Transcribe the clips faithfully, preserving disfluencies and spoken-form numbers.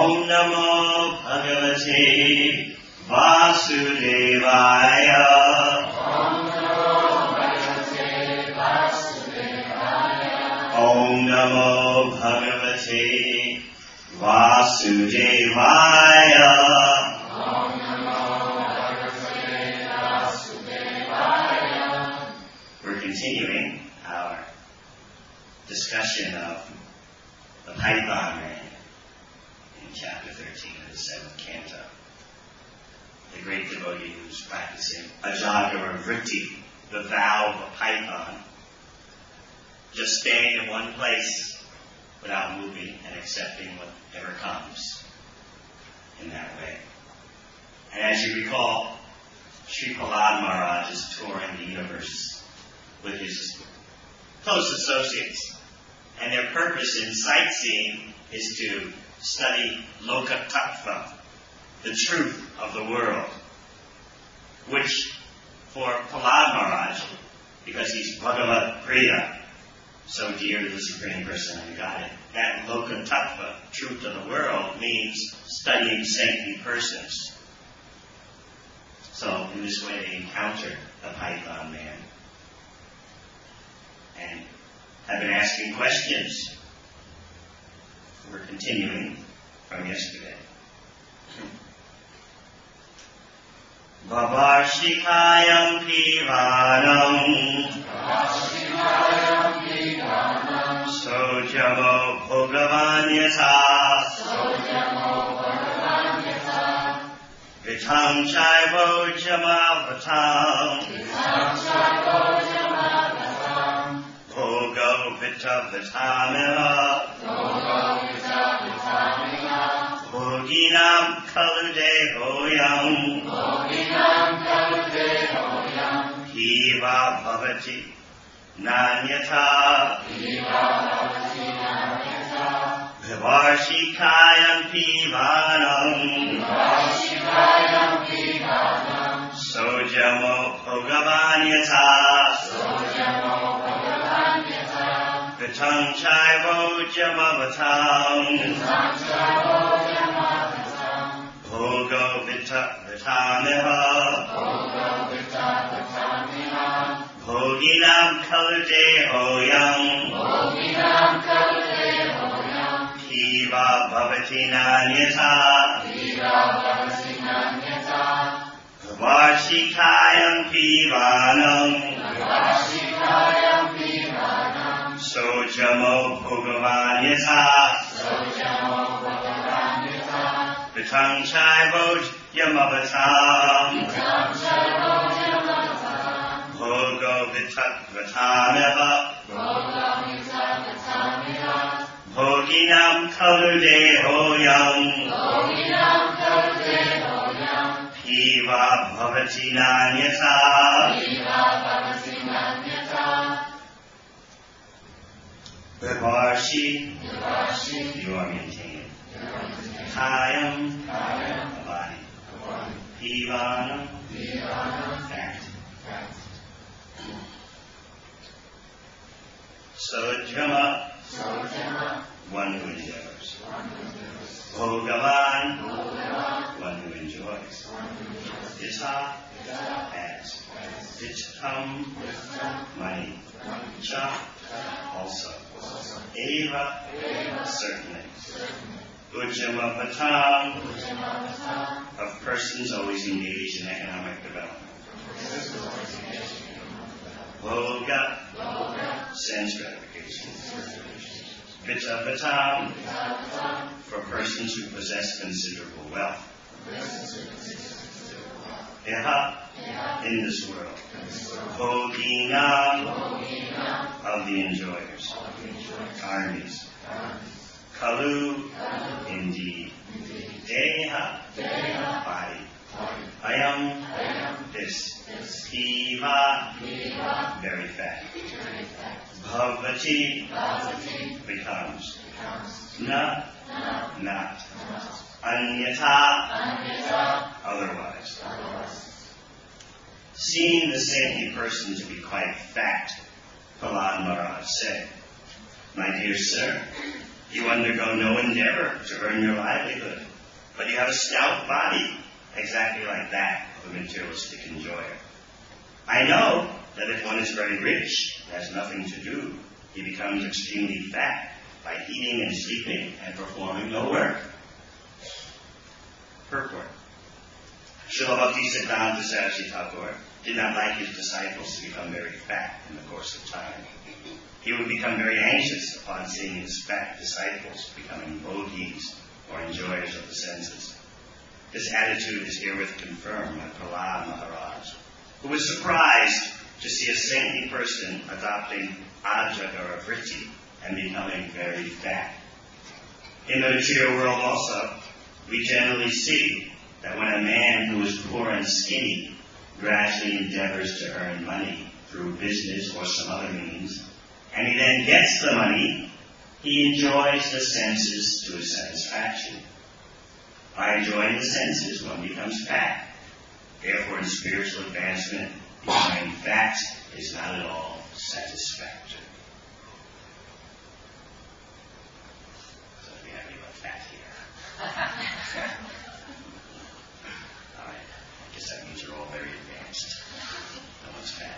Om Namo Bhagavate Vasudevaya. Om Namo Bhagavate Vasudevaya. Om Namo Bhagavate Vasudevaya. Om Namo Bhagavate Vasudevaya. We're continuing our discussion of the Python Man in chapter thirteen of the seventh canto. The great devotee who's practicing Ajagara Vritti, the vow of a python, just staying in one place without moving and accepting whatever comes in that way. And as you recall, Sri Prahlad Maharaj is touring the universe with his close associates. And their purpose in sightseeing is to study Loka Tattva, the truth of the world, which for Prahlad Maharaj, because he's Bhagavad Priya, so dear to the Supreme Personality of Godhead, that Loka Tattva, truth of the world, means studying saintly persons. So in this way they encounter the Python Man and have been asking questions. We're continuing from yesterday. Vavarshikayam Pivanam Vavarshikayam Pivanam Sojamo Bhagavan Yatha Sojamo Bhagavan Yatha Vitam Chaivo Jamavatam Vitam Chaivo Jamavatam Bhogo Vita Vitamina Bhogo Vita Vitamina Bhoginam Kalude Hoyam Bhoginam Kalude Hoyam Piva Bhavati Nanyata Piva Bhavati Nanyata Vivarshikayam Pivanam Vivarshikayam Pivanam Sojamo Bhagavan Yatha Sojamo Bhagavan Yatha Vitam Chaivo Jamavatam Vitam Chaivo Jamavatam Bhogo Vita Vitamiha Bhogo Vita Vitamina Bhoginam Kalude Hoyam Bhoginam Kalude Hoyam Piva Bhavati Nanyata Piva Bhavati Nanyata Varshikayam Pivanam Vivarshikayam Pivanam Sojamo Bhagavan Yatha Sojamo Bhagavan Yatha Vitam Chaivo Yamavatam Vitam Chaivo Jamavatam Bhogo Vita Vitamiha Bhogo Vita Vitamina Bhoginam Kalude Hoyam Bhoginam Kalude Hoyam Piva Bhavati Nanyata Piva Bhavati Nanyata Vivarshi, Vivarshi you are maintaining. Kayam, Kayam a body. Pivanam, Pivanam fact. Sojama, Sojama one who endeavors. Bhogavan Bhogavan, Bhogavan one who enjoys. Yatha, as. Vitam, money. Cha, also. Eva, certainly. Ujjamavatam, of persons always engaged in economic development. Bhoga, sense gratification. Vitavatam, for persons who possess considerable wealth. Iha, in this world. Bhoginam, of the enjoyers. Armies. Kalu, indeed. Deha, body. Ayam, this. Piva, very fat. Bhavati, becomes. Na, not. Anyata, otherwise. Seeing the saintly person to be quite fat, Prahlad Maharaj said, "My dear sir, You undergo no endeavor to earn your livelihood, but you have a stout body, exactly like that of a materialistic enjoyer. I know that if one is very rich and has nothing to do, he becomes extremely fat by eating and sleeping and performing no work. Purport. Srila Bhaktisiddhanta Saraswati Thakur did not like his disciples to become very fat in the course of time. He would become very anxious upon seeing his fat disciples becoming yogis or enjoyers of the senses. This attitude is herewith confirmed by Prahlad Maharaj, who was surprised to see a saintly person adopting ajagara vritti and becoming very fat. In the material world also, we generally see that when a man who is poor and skinny gradually endeavors to earn money through business or some other means, and he then gets the money, he enjoys the senses to his satisfaction. By enjoying the senses, one becomes fat. Therefore, in spiritual advancement, becoming fat is not at all satisfactory. So we have anyone fat here. All right. I guess that means you're all very advanced. No one's fat.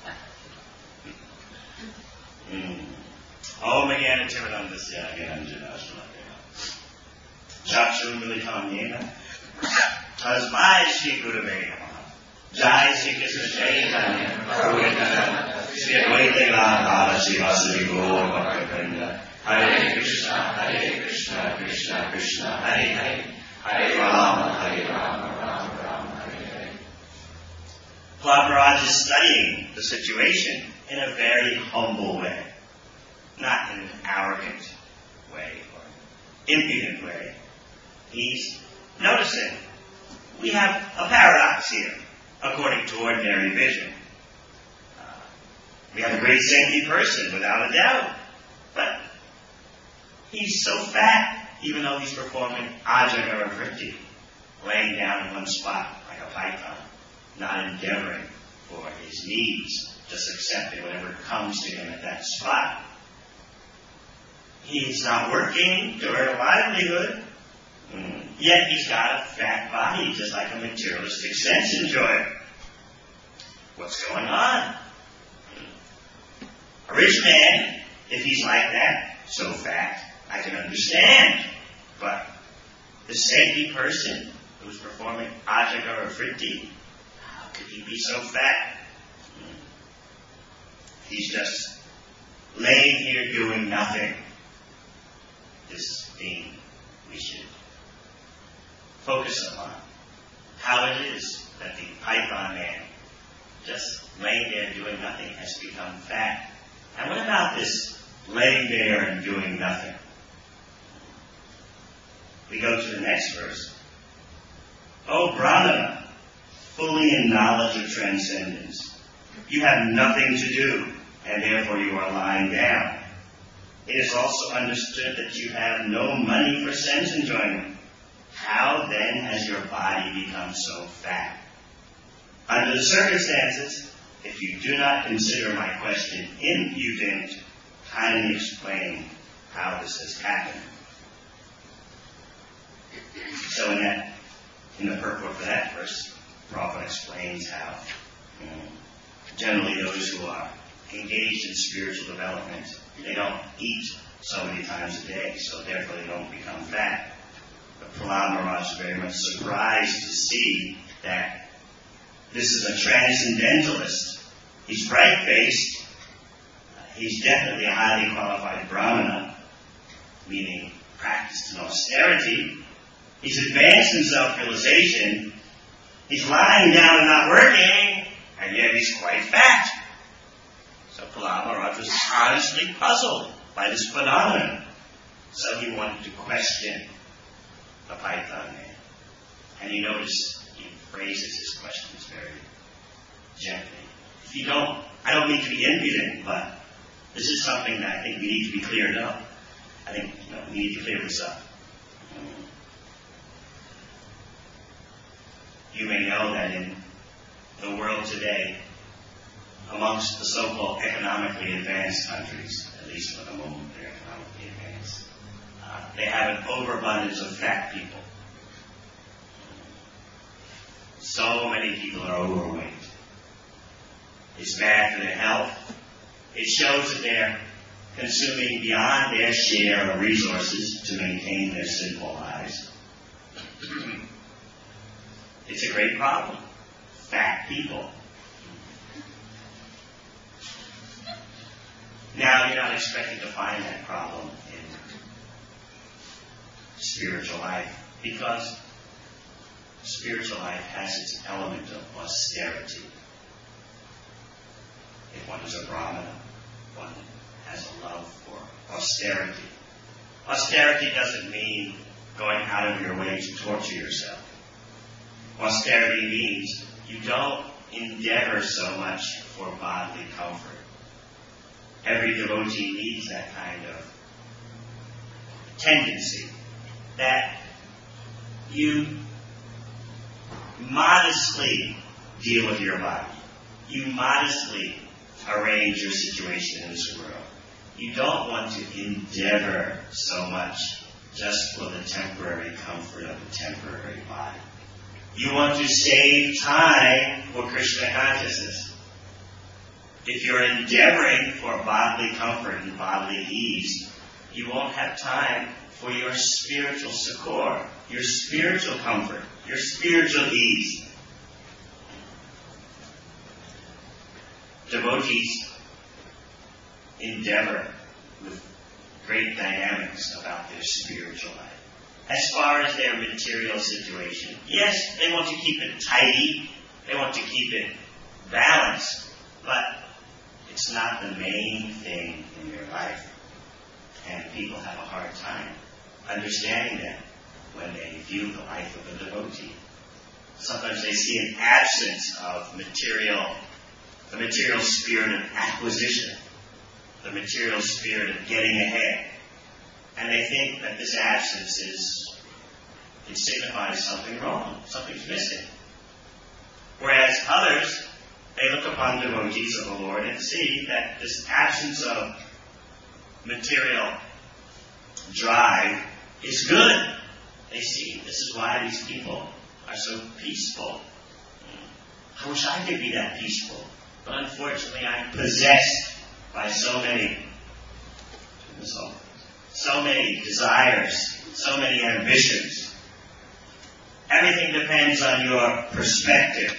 Mm. Om Jnana-Timirandasya Jnana-Jnana-Shalakaya Chakshur-Militam-Yena Tasmai Shri Gurave Namaha Jai Shri Krishna Chaitanya Prabhu Nityananda Shri Advaita Gadadhara Shri Vasudeva Gaura Bhakta-vrinda Hare Krishna Hare Krishna Krishna Krishna Hare Hare Hare Rama Hare Rama Rama Rama Hare Hare. Prahlad Maharaj is studying the situation in a very humble way, not in an arrogant way or impudent way. He's noticing we have a paradox here, according to ordinary vision. Uh, we have a great saintly person, without a doubt, but he's so fat, even though he's performing ajagara vritti, laying down in one spot like a python, not endeavoring for his needs, just accepting whatever comes to him at that spot. He's not working to earn a livelihood, mm. yet he's got a fat body, just like a materialistic sense enjoyer. What's going on? A rich man, if he's like that, so fat, I can understand. But the saintly person who's performing ajagara vritti, how could he be so fat? He's just laying here doing nothing. This theme we should focus upon. How it is that the python man, just laying there doing nothing, has become fat. And what about this laying there and doing nothing? We go to the next verse. O Brahmana, fully in knowledge of transcendence, you have nothing to do, and therefore you are lying down. It is also understood that you have no money for sense enjoyment. How then has your body become so fat? Under the circumstances, if you do not consider my question impudent, kindly explain how this has happened. So in that, in the purport for that verse, Prabhupada explains how um, generally those who are engaged in spiritual development, they don't eat so many times a day, so therefore they don't become fat. But Prahlad Maharaj is very much surprised to see that this is a transcendentalist. He's bright-faced. He's definitely a highly qualified Brahmana, meaning practiced in austerity. He's advanced in self-realization. He's lying down and not working, and yet he's quite fat. So Prahlad Maharaj was honestly puzzled by this phenomenon. So he wanted to question the python man. And you notice he phrases his questions very gently. If you don't, I don't mean to be impudent, but this is something that I think we need to be cleared up. I think you know, we need to clear this up. You may know that in the world today, amongst the so-called economically advanced countries, at least for the moment they're economically advanced, they have an overabundance of fat people. So many people are overweight. It's bad for their health. It shows that they're consuming beyond their share of resources to maintain their simple lives. It's a great problem. Fat people. Now, you're not expecting to find that problem in spiritual life, because spiritual life has its element of austerity. If one is a Brahmana, one has a love for austerity. Austerity doesn't mean going out of your way to torture yourself. Austerity means you don't endeavor so much for bodily comfort. Every devotee needs that kind of tendency, that you modestly deal with your body. You modestly arrange your situation in this world. You don't want to endeavor so much just for the temporary comfort of the temporary body. You want to save time for Krishna consciousness. If you're endeavoring for bodily comfort and bodily ease, you won't have time for your spiritual succor, your spiritual comfort, your spiritual ease. Devotees endeavor with great dynamics about their spiritual life. As far as their material situation, yes, they want to keep it tidy, they want to keep it balanced, but it's not the main thing in your life. And people have a hard time understanding that when they view the life of a devotee. Sometimes they see an absence of material, the material spirit of acquisition, the material spirit of getting ahead. And they think that this absence is, it signifies something wrong, something's missing. Whereas others, they look upon devotees of the Lord and see that this absence of material drive is good. They see this is why these people are so peaceful. I wish I could be that peaceful, but unfortunately I'm possessed by so many, so, so many desires, so many ambitions. Everything depends on your perspective.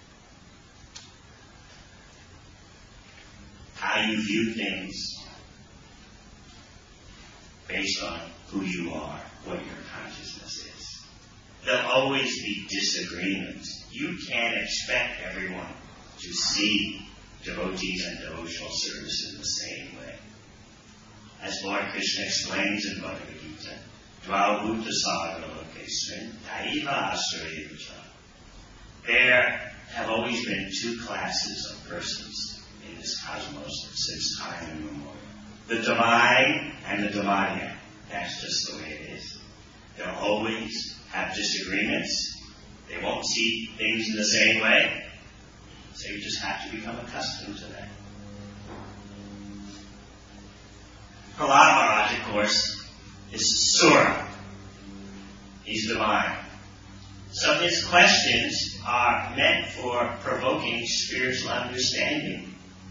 How you view things based on who you are, what your consciousness is. There'll always be disagreements. You can't expect everyone to see devotees and devotional service in the same way. As Lord Krishna explains in Bhagavad Gita, Dvaubhuta Sagar Lokesmin Daiva Asura. There have always been two classes of persons in this cosmos since time immemorial. The divine and the demoniac. That's just the way it is. They'll always have disagreements. They won't see things in the same way. So you just have to become accustomed to that. Prahlad Maharaj, of course, is Sura. He's divine. So his questions are meant for provoking spiritual understanding.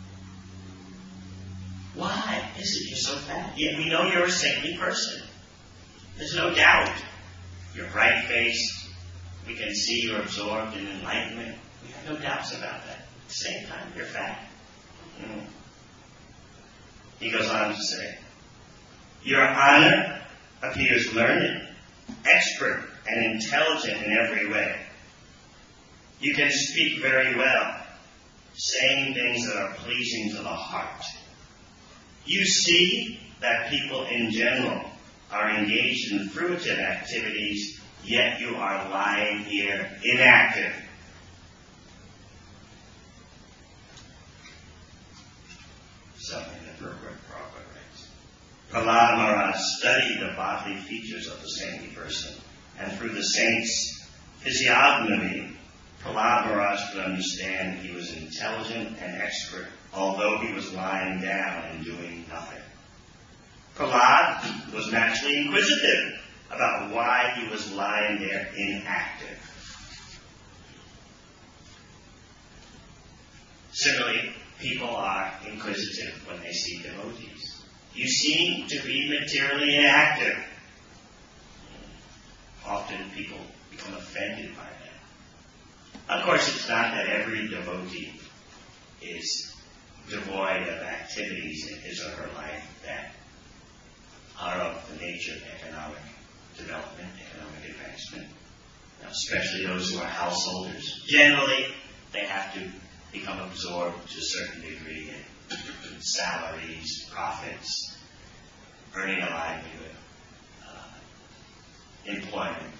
Why is it you're so fat? Yet we know you're a saintly person. There's no doubt. You're bright-faced. We can see you're absorbed in enlightenment. We have no doubts about that. At the same time, you're fat. Mm. He goes on to say, your honor appears learned, expert, and intelligent in every way. You can speak very well, saying things that are pleasing to the heart. You see that people in general are engaged in fruitive activities, yet you are lying here inactive. Something that Prabhupada writes. Prahlad Maharaj studied the bodily features of the saintly person, and through the saint's physiognomy, Prahlad Maharaj could understand he was intelligent and expert, although he was lying down and doing nothing. Prahlad was naturally inquisitive about why he was lying there inactive. Similarly, people are inquisitive when they see devotees. You seem to be materially inactive. Often people become offended by that. Of course, it's not that every devotee is devoid of activities in his or her life that are of the nature of economic development, economic advancement, now, especially those who are householders. Generally, they have to become absorbed to a certain degree in salaries, profits, earning a livelihood, uh, employment.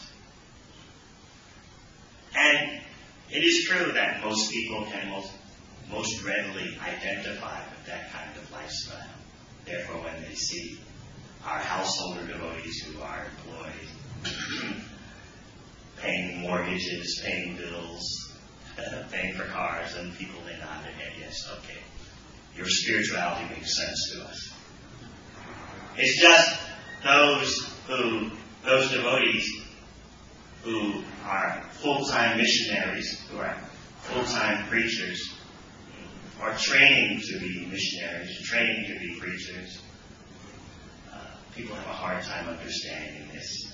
And it is true that most people can most, most readily identify with that kind of lifestyle. Therefore, when they see our householder devotees who are employed, paying mortgages, paying bills, paying for cars, and people may nod their head, yes, okay, your spirituality makes sense to us. It's just those who, those devotees who are full-time missionaries, who are full-time preachers, are training to be missionaries, training to be preachers. Uh, people have a hard time understanding this.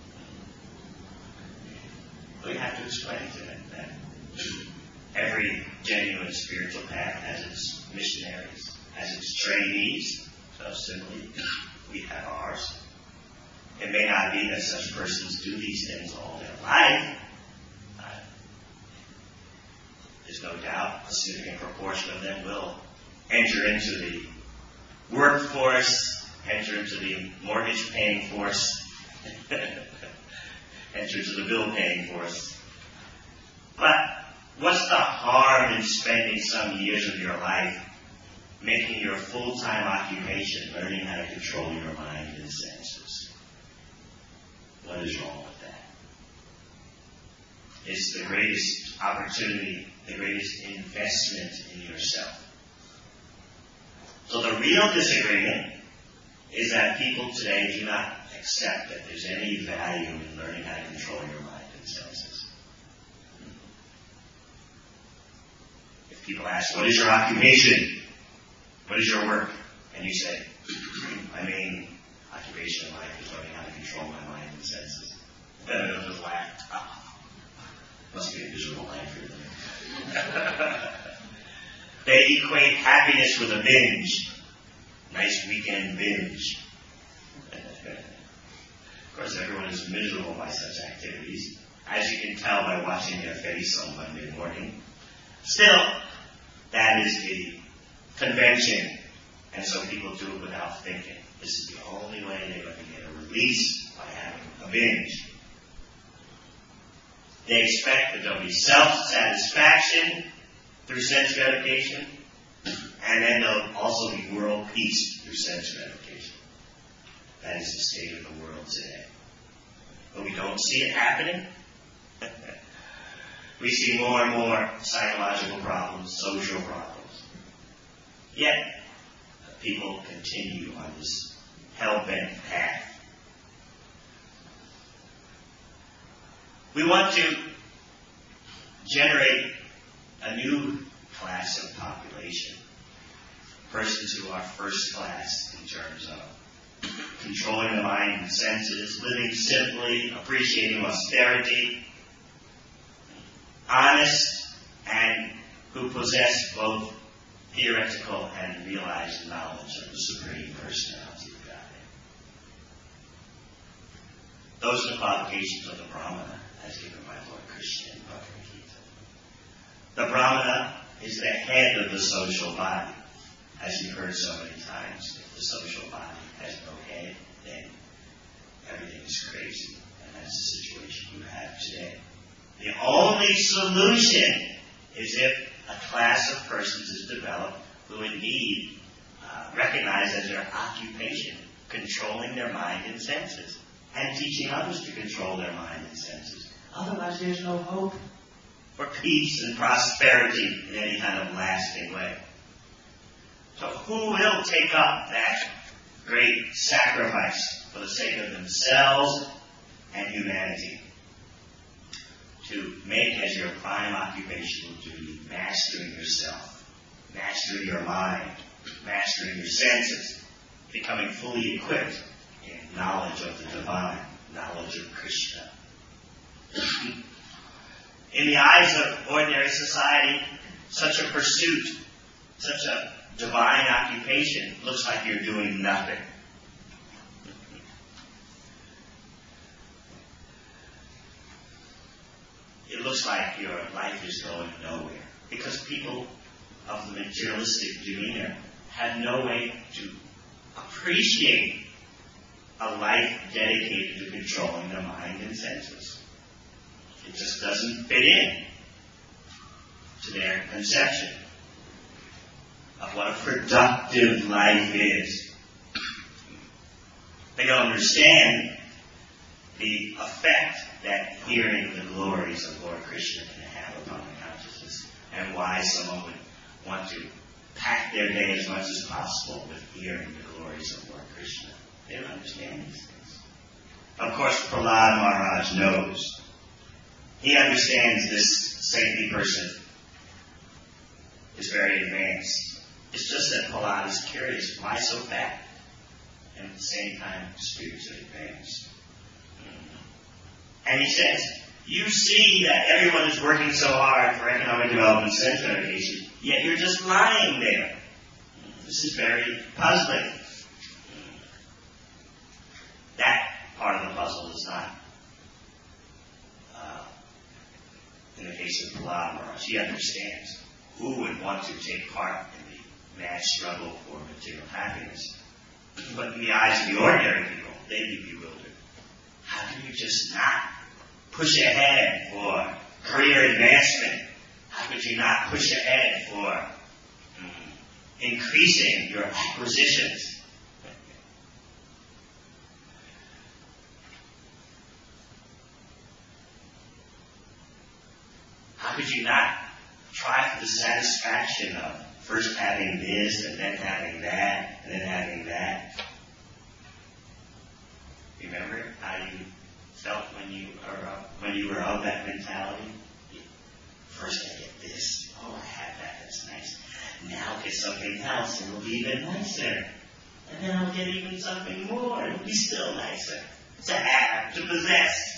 We have to explain to them that every genuine spiritual path has its missionaries, has its trainees. So simply, we have ours. It may not be that such persons do these things all their life. Uh, there's no doubt a significant proportion of them will enter into the workforce, enter into the mortgage-paying force, enter into the bill-paying force. But what's the harm in spending some years of your life making your full-time occupation learning how to control your mind and senses? What is wrong with that? It's the greatest opportunity, the greatest investment in yourself. So the real disagreement is that people today do not accept that there's any value in learning how to control your mind and senses. If people ask, what is your occupation? What is your work? And you say, my main occupation in life is learning how to control my mind and senses. Then they'll just laugh. Oh, must be a miserable life for them. They equate happiness with a binge. Nice weekend binge. Of course, everyone is miserable by such activities, as you can tell by watching their face on Monday morning. Still, that is the convention, and so people do it without thinking. This is the only way they're going to get a release, by having a binge. They expect that there'll be self-satisfaction through sense gratification, and then there'll also be world peace through sense gratification. That is the state of the world today. But we don't see it happening. We see more and more psychological problems, social problems. Yet, people continue on this hell-bent path. We want to generate a new class of population. Persons who are first class in terms of controlling the mind and senses, living simply, appreciating austerity, honest, and who possess both theoretical and realized knowledge of the Supreme Personality of Godhead. Those are the qualifications of the Brahmana, as given by Lord Krishna in Bhagavad Gita. The Brahmana is the head of the social body. As you've heard so many times, if the social body has no head, then everything is crazy. And that's the situation you have today. The only solution is if a class of persons is developed who indeed uh, recognize as their occupation controlling their mind and senses and teaching others to control their mind and senses. Otherwise, there's no hope for peace and prosperity in any kind of lasting way. So who will take up that great sacrifice for the sake of themselves and humanity. To make as your prime occupational duty mastering yourself, mastering your mind, mastering your senses, becoming fully equipped in knowledge of the divine, knowledge of Krishna. In the eyes of ordinary society, such a pursuit, such a divine occupation looks like you're doing nothing. It looks like your life is going nowhere because people of the materialistic demeanor have no way to appreciate a life dedicated to controlling the mind and senses. It just doesn't fit in to their conception of what a productive life is. They don't understand the effect that hearing the glories of Lord Krishna can have upon the consciousness, and why someone would want to pack their day as much as possible with hearing the glories of Lord Krishna. They don't understand these things. Of course, Prahlad Maharaj knows. He understands this saintly person is very advanced. It's just that Prahlad is curious, why so fat? And at the same time, spiritually advanced. And he says, you see that everyone is working so hard for economic development centralization, yet you're just lying there. This is very puzzling. That part of the puzzle is not uh, in the case of Prahlad Maharaj. He understands who would want to take part in the mad struggle for material happiness. But in the eyes of the ordinary people, they'd be bewildered. How can you just not push ahead for career advancement? How could you not push ahead for mm, increasing your acquisitions? How could you not try for the satisfaction of first having this and then having that and then having that? Remember how you felt when you are uh, when you were of that mentality? First I get this. Oh, I have that. That's nice. Now I'll get something else and it'll be even nicer. And then I'll get even something more. It'll be still nicer. To have, to possess.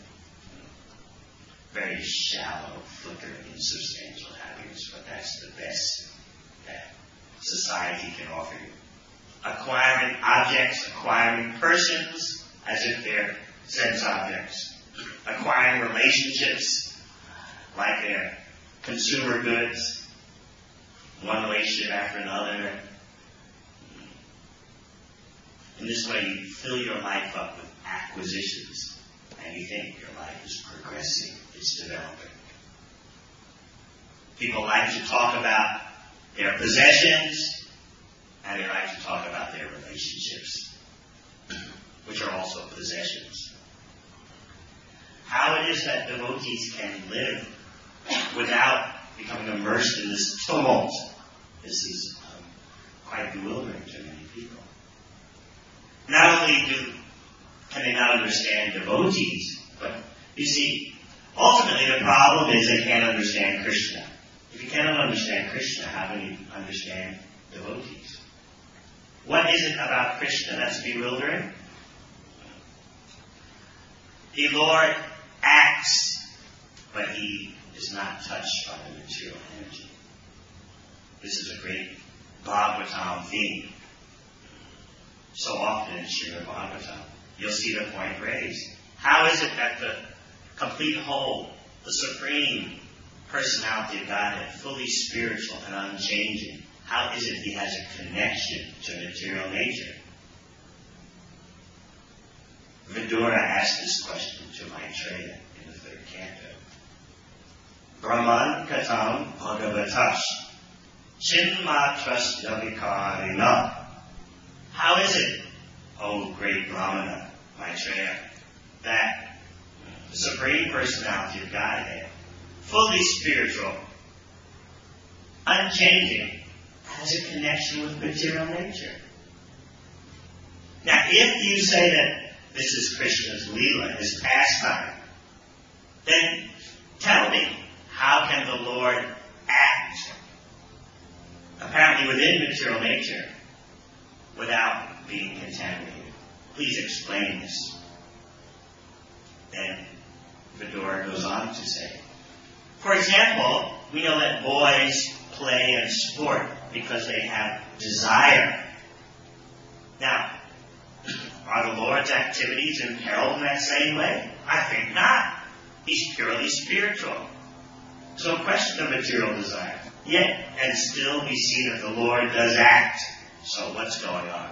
Very shallow, flickering, insubstantial happiness, but that's the best that society can offer you. Acquiring objects, acquiring persons, as if they're sense objects. Acquiring relationships, like they're consumer goods, one relationship after another. In this way, you fill your life up with acquisitions, and you think your life is progressing, it's developing. People like to talk about their possessions, and they like to talk about their relationships, which are also possessions. How it is that devotees can live without becoming immersed in this tumult, this is um, quite bewildering to many people. Not only do can they not understand devotees, but you see, ultimately the problem is they can't understand Krishna. If you cannot understand Krishna, how can you understand devotees? What is it about Krishna that's bewildering? The Lord acts, but he is not touched by the material energy. This is a great Bhagavatam theme. So often in Srimad Bhagavatam, you'll see the point raised. How is it that the complete whole, the supreme personality of Godhead, fully spiritual and unchanging, how is it he has a connection to material nature? Vidura asked this question to Maitreya in the third canto. Brahman katam bhagavatash chinmatras yavikarina. How is it, O great Brahmana, Maitreya, that the Supreme Personality of Godhead, fully spiritual, unchanging, has a connection with material nature? Now, if you say that this is Krishna's Leela, his pastime, then tell me, how can the Lord act, apparently within material nature, without being contaminated? Please explain this. Then Vidura goes on to say, for example, we know that boys play and sport because they have desire. Now, are the Lord's activities imperiled in that same way? I think not. He's purely spiritual. So question of material desire. Yet, and still we see that the Lord does act. So what's going on?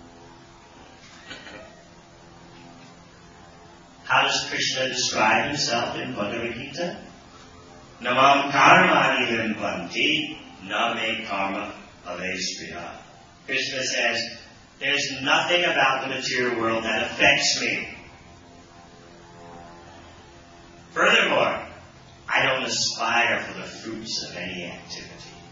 How does Krishna describe himself in Bhagavad Gita? Namam karmani limpanti name karma avespriya. Krishna says, there's nothing about the material world that affects me. Furthermore, I don't aspire for the fruits of any activity.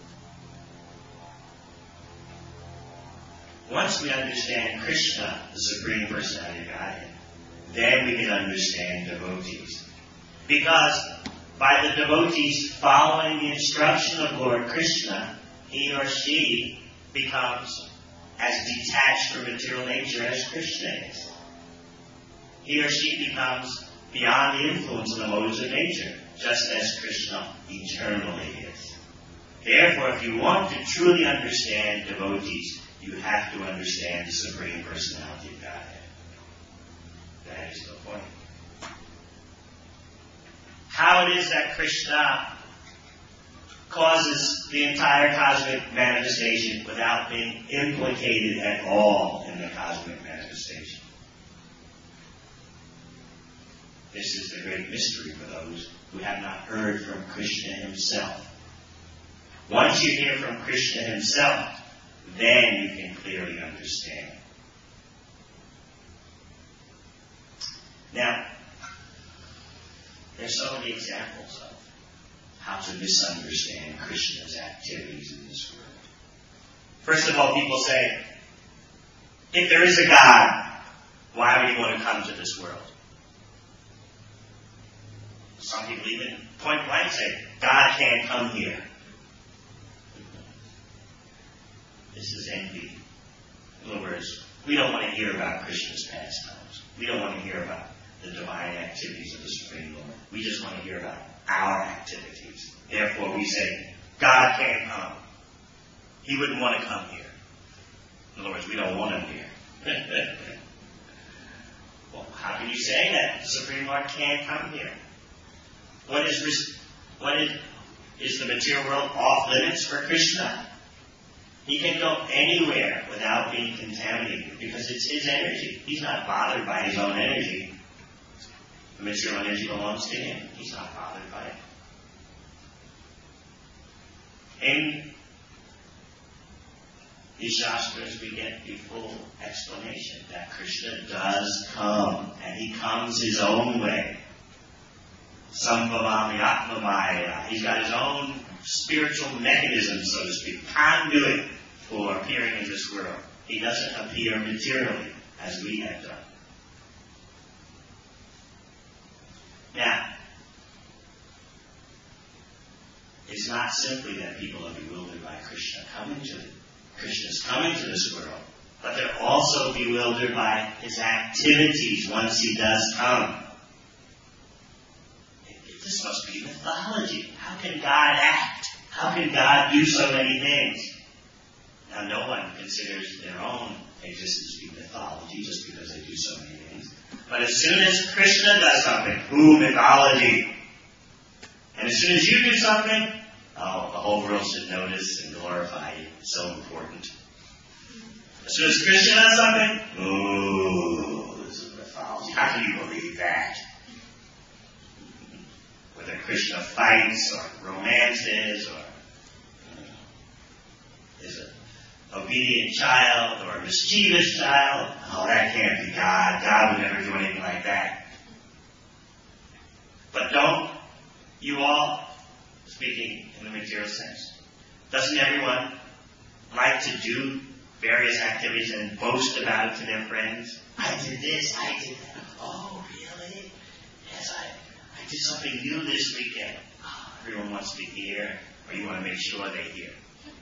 Once we understand Krishna, the Supreme Personality of Godhead, then we can understand devotees. Because by the devotees following the instruction of Lord Krishna, he or she becomes as detached from material nature as Krishna is. He or she becomes beyond the influence of the modes of nature, just as Krishna eternally is. Therefore, if you want to truly understand devotees, you have to understand the Supreme Personality of Godhead. That is the point. How it is that Krishna causes the entire cosmic manifestation without being implicated at all in the cosmic manifestation. This is the great mystery for those who have not heard from Krishna himself. Once you hear from Krishna himself, then you can clearly understand. Now, there's so many examples of how to misunderstand Krishna's activities in this world. First of all, people say, if there is a God, why would he want to come to this world? Some people even point blank say, God can't come here. This is envy. In other words, we don't want to hear about Krishna's pastimes. We don't want to hear about the divine activities of the Supreme Lord. We just want to hear about our activities. Therefore, we say, God can't come. He wouldn't want to come here. In other words, we don't want him here. Well, how can you say that the Supreme Lord can't come here? What is, what is, is the material world off limits for Krishna? He can go anywhere without being contaminated because it's his energy. He's not bothered by his own energy. The material energy belongs to him. He's not bothered by it. In the Shastras, we get the full explanation that Krishna does come, and he comes his own way. Sambhavami Atmamaya. He's got his own spiritual mechanism, so to speak, conduit for appearing in this world. He doesn't appear materially as we have done. Now, it's not simply that people are bewildered by Krishna coming to Krishna's coming to this world, but they're also bewildered by his activities once he does come. This must be mythology. How can God act? How can God do so many things? Now, no one considers their own existence to be mythology just because they do so many things. But as soon as Krishna does something, ooh, mythology. And as soon as you do something, oh, the whole world should notice and glorify you. It's so important. As soon as Krishna does something, ooh, this is mythology. How can you believe that? Whether Krishna fights or romances or uh, is an obedient child or a mischievous child, oh, that can't be God. God would never do anything like that. But don't you all, speaking in the material sense, doesn't everyone like to do various activities and boast about it to their friends. I did this, I did that. Oh, really? Yes, I, I did something new this weekend. Oh, everyone wants to hear, or you want to make sure they hear.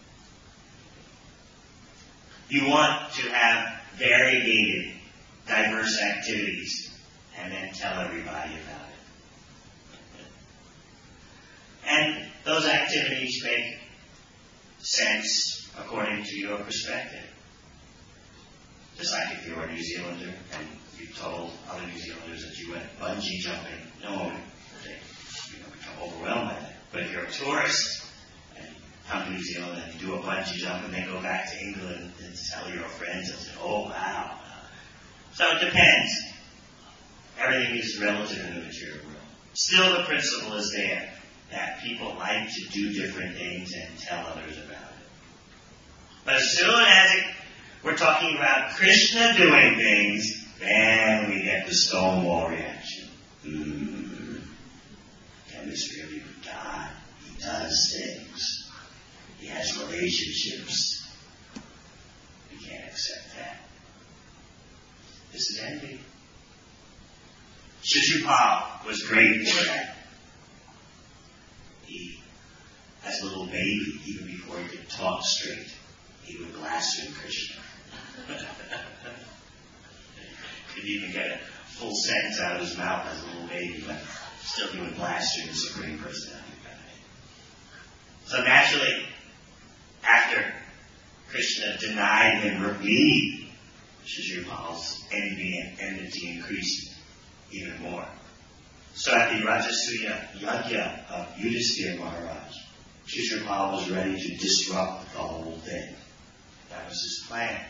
You want to have variegated, diverse activities, and then tell everybody about it. And those activities make sense according to your perspective. Just like if you were a New Zealander and you told other New Zealanders that you went bungee jumping, no one would you know, become overwhelmed by that. But if you're a tourist and come to New Zealand and you do a bungee jump and then go back to England and tell your friends and say, oh, wow. So it depends. Everything is relative in the material world. Still the principle is there that people like to do different things and tell others about it. But as soon as it, we're talking about Krishna doing things, then we get the Stonewall reaction. Mm, can this really be God? He does things. He has relationships. We can't accept that. This is envy. Shishupal was great for that. He, as a little baby, even before he could talk straight, he would blaspheme Krishna. Could even get a full sentence out of his mouth as a little baby, but still he would blaspheme the Supreme Personality of Godhead. So naturally, after Krishna denied him repeatedly, Shishupal's envy and enmity increased even more. So at the Rajasuya Yajna of Yudhisthira Maharaj, Shishupal was ready to disrupt the whole thing. That was his plan.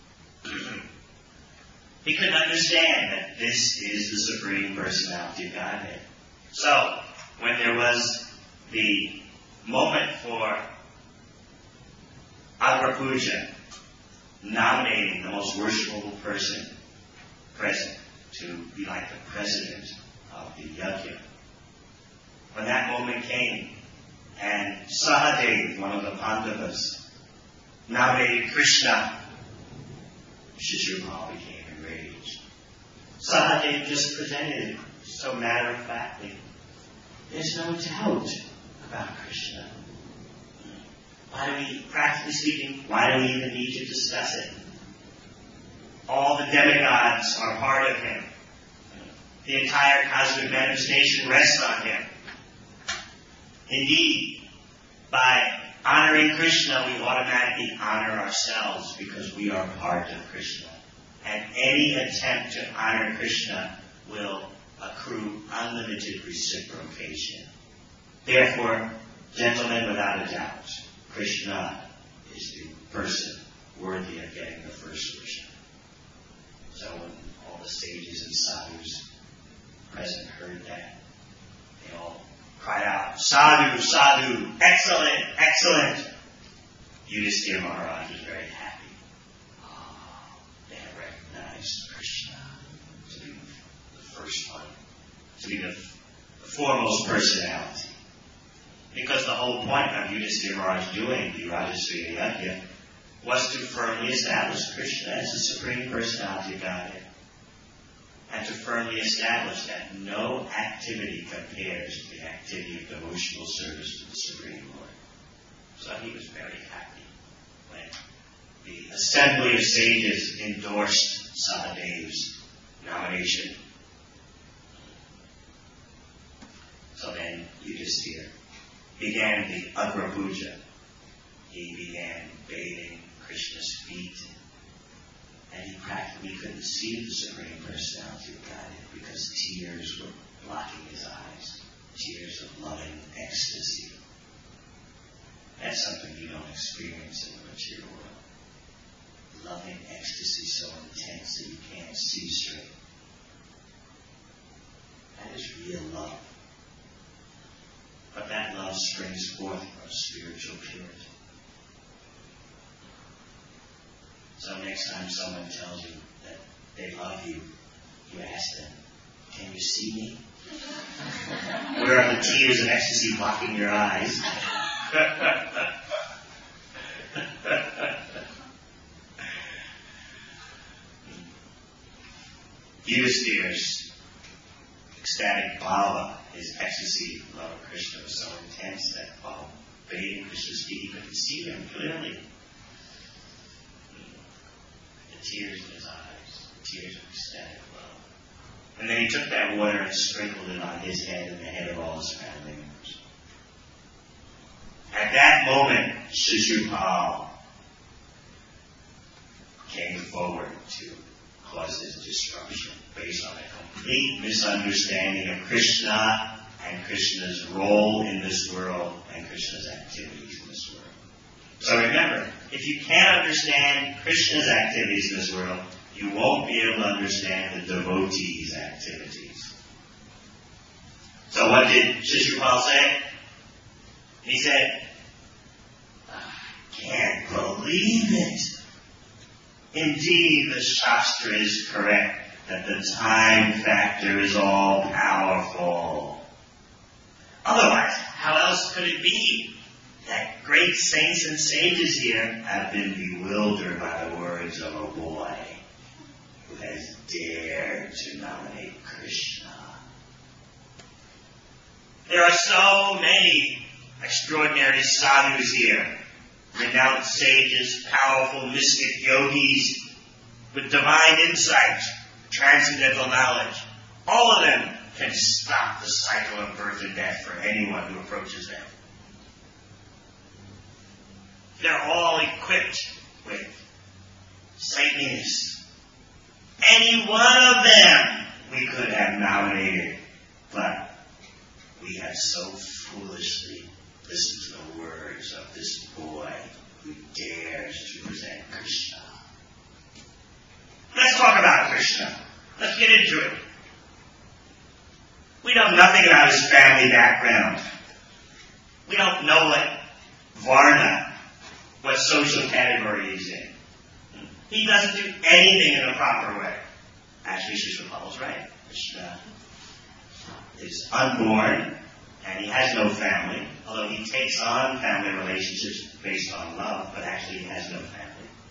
He couldn't understand that this is the Supreme Personality of Godhead. So, when there was the moment for Agra Puja, nominating the most worshipful person present to be like the president of the yajna. When that moment came, and Sahadev, one of the Pandavas, nominated Krishna, Shishupal became enraged. Sahadev just presented it so matter-of-factly. There's no doubt about Krishna. Why do we, practically speaking, why do we even need to discuss it? All the demigods are part of him. The entire cosmic manifestation rests on him. Indeed, by honoring Krishna, we automatically honor ourselves because we are part of Krishna. And any attempt to honor Krishna will accrue unlimited reciprocation. Therefore, gentlemen, without a doubt, Krishna is the person worthy of getting the first worship. So when all the sages and sadhus present heard that, they all cried out, Sadhu, Sadhu, excellent, excellent. Yudhisthira Maharaj was very happy. Oh, they had recognized Krishna to be the first one, to be the, the foremost personality. Because the whole point of Yudhisthira Maharaj doing the Rajasuya Yajna was to firmly establish Krishna as the Supreme Personality of Godhead. And to firmly establish that no activity compares to the activity of devotional service to the Supreme Lord. So he was very happy when the assembly of sages endorsed Sahadev's nomination. So then Yudhisthira began the Agra Puja. He began bathing Krishna's feet. And he practically couldn't see the Supreme Personality of Godhead because tears were blocking his eyes. Tears of loving ecstasy. That's something you don't experience in the material world. Loving ecstasy so intense that you can't see straight. That is real love. But that love springs forth from spiritual purity. So next time someone tells you that they love you, you ask them, can you see me? Where are the tears of ecstasy blocking your eyes? Yudhisthira's ecstatic bhava, his ecstasy of love of Krishna was so intense that while bathing Krishna's feet, he could see them clearly. The tears in his eyes, the tears of ecstatic love. And then he took that water and sprinkled it on his head and the head of all his family members. At that moment, Shishupal came forward to cause this disruption based on a complete misunderstanding of Krishna and Krishna's role in this world and Krishna's activities in this world. So remember, if you can't understand Krishna's activities in this world, you won't be able to understand the devotees' activities. So what did Shishupal say? He said, I can't believe it. Indeed, the Shastra is correct that the time factor is all powerful. Otherwise, how else could it be that great saints and sages here have been bewildered by the words of a boy who has dared to nominate Krishna? There are so many extraordinary sadhus here, renowned sages, powerful mystic yogis with divine insight, transcendental knowledge. All of them can stop the cycle of birth and death for anyone who approaches them. They're all equipped with saintliness. Any one of them we could have nominated, but we have so foolishly listened to the words of this boy who dares to present Krishna. Let's talk about Krishna. Let's get into it. We know nothing about his family background. We don't know what Varna, what social category he's in. He doesn't do anything in a proper way. Actually, Shishupal is right. Krishna is unborn, and he has no family, although he takes on family relationships based on love, but actually he has no family.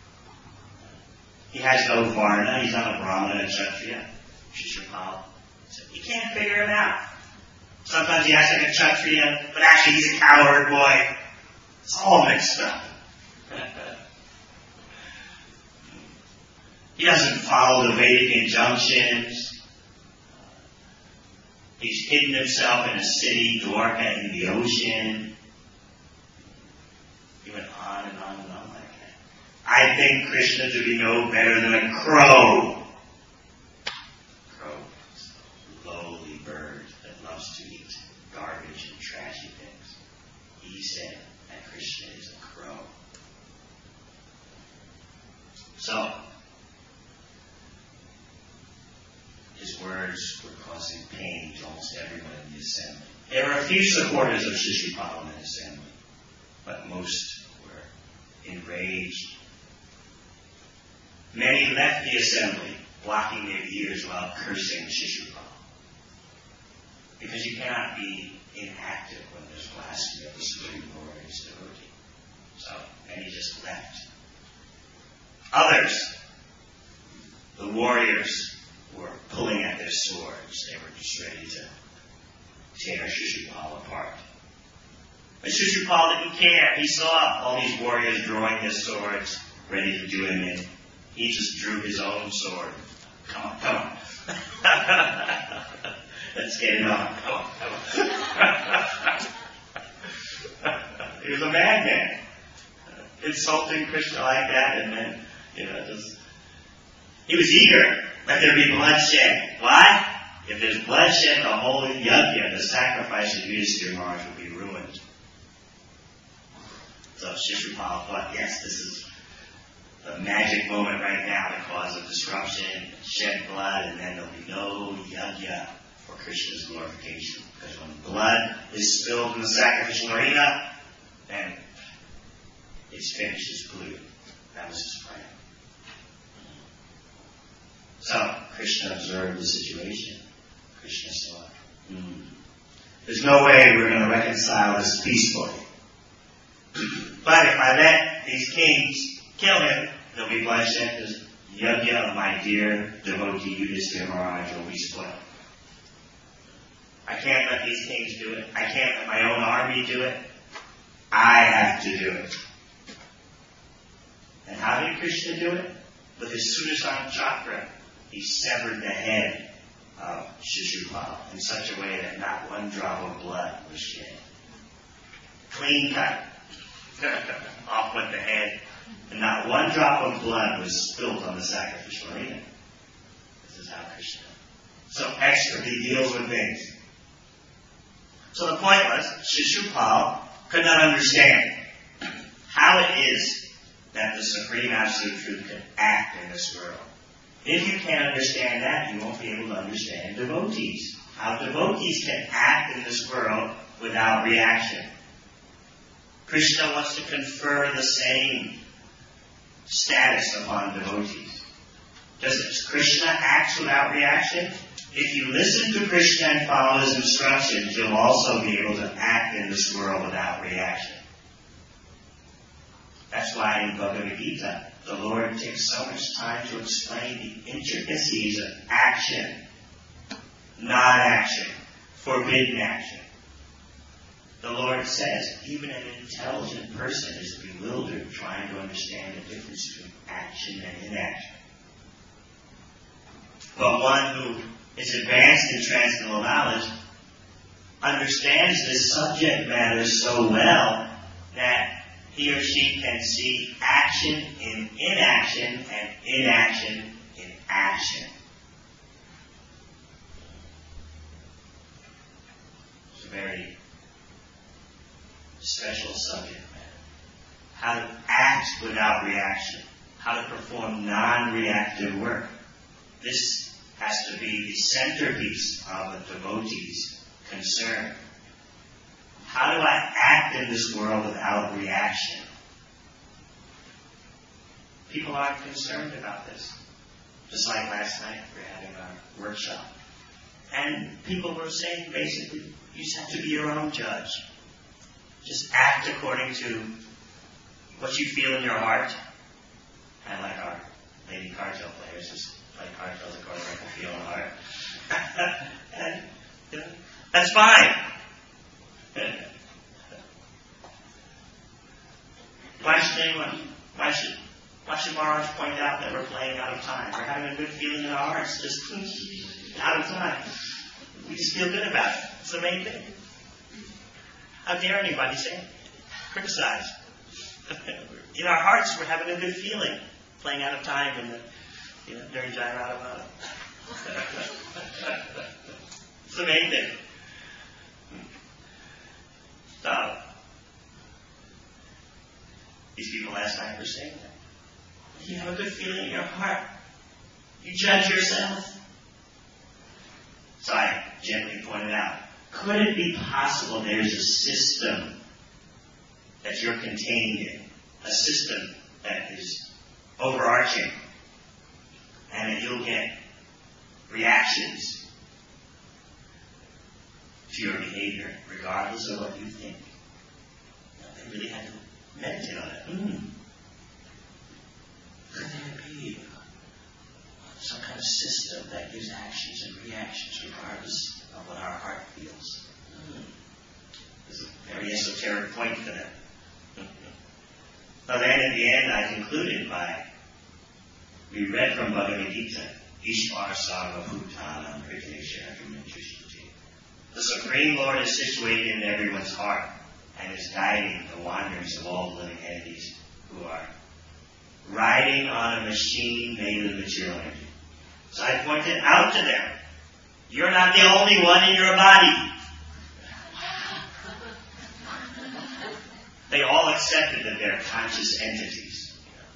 He has no Varna. He's not a Brahmana, a Kshatriya. Shishupal. So you can't figure him out. Sometimes he acts like a Kshatriya, but actually he's a cowherd boy. It's all mixed up. He doesn't follow the Vedic injunctions. He's hidden himself in a city, Dwarka, in the ocean. He went on and on and on like that. I think Krishna to be no better than a crow. Crow is a lowly bird that loves to eat garbage and trashy things. He said that Krishna is a crow. So, his words were causing pain to almost everyone in the assembly. There were a few supporters of Shishupal in the assembly, but most were enraged. Many left the assembly, blocking their ears while cursing Shishupal. Because you cannot be inactive when there's blasphemy of the Supreme Lord and his devotee. So many just left. Others, the warriors, were pulling at their swords. They were just ready to tear Shishupal apart. But Shishupal didn't care. He saw all these warriors drawing their swords, ready to do him in. He just drew his own sword. Come on, come on. Let's get it on. Come on, come on. He was a madman. Insulting Krishna like that, and then, you know, just... He was eager. Let there be bloodshed. Why? If there's bloodshed, the whole yajna, the sacrifice of Yudhisthira Maharaj will be ruined. So Shishupal thought, yes, this is the magic moment right now to cause a disruption, shed blood, and then there'll be no yajna for Krishna's glorification. Because when blood is spilled in the sacrificial arena, then it's finished, it's polluted. That was his plan. So, Krishna observed the situation. Krishna saw, hmm, there's no way we're going to reconcile this peacefully. But if I let these kings kill him, there'll be bloodshed, because yajna of my dear devotee Yudhishthira Maharaj will be spoiled. I can't let these kings do it. I can't let my own army do it. I have to do it. And how did Krishna do it? With his Sudarsana chakra, he severed the head of Shishupal in such a way that not one drop of blood was shed. Clean cut. Off went the head, and not one drop of blood was spilled on the sacrificial arena. This is how Krishna so expertly deals with things. So the point was, Shishupal could not understand how it is that the Supreme Absolute Truth can act in this world. If you can't understand that, you won't be able to understand devotees. How devotees can act in this world without reaction. Krishna wants to confer the same status upon devotees. Just as Krishna acts without reaction, if you listen to Krishna and follow his instructions, you'll also be able to act in this world without reaction. That's why in Bhagavad Gita, the Lord takes so much time to explain the intricacies of action, non-action, forbidden action. The Lord says, even an intelligent person is bewildered trying to understand the difference between action and inaction. But one who is advanced in transcendental knowledge understands this subject matter so well that he or she can see action in inaction and inaction in action. It's a very special subject matter. How to act without reaction. How to perform non-reactive work. This has to be the centerpiece of a devotee's concern. How do I act in this world without reaction? People aren't concerned about this. Just like last night, we were having our workshop. And people were saying, basically, you just have to be your own judge. Just act according to what you feel in your heart. Kind of like our lady cartel players, just play cartels according to what they feel in the heart. And you know, that's fine. Why should anyone, why should, why should Maharaj point out that we're playing out of time? We're having a good feeling in our hearts, just out of time. We just feel good about it. It's the main thing. How dare anybody say it? Criticize. In our hearts, we're having a good feeling, playing out of time in the, you know, during Jairavada. It's the main thing. So, these people last night were saying that. You have a good feeling in your heart. You judge yourself. So I gently pointed out, could it be possible there's a system that you're contained in? A system that is overarching and that you'll get reactions to your behavior regardless of what you think. You know, they really had to meditate on it. Mm. Could there be some kind of system that gives actions and reactions regardless of what our heart feels? Mm. There's a very esoteric point to that. But then at the end I concluded by, we read from Bhagavad Gita, Ishvara Sarva Bhutanam Hrideshadram Trishti. The Supreme Lord is situated in everyone's heart and is guiding the wanderings of all the living entities who are riding on a machine made of material energy. So I pointed out to them, you're not the only one in your body. They all accepted that they're conscious entities.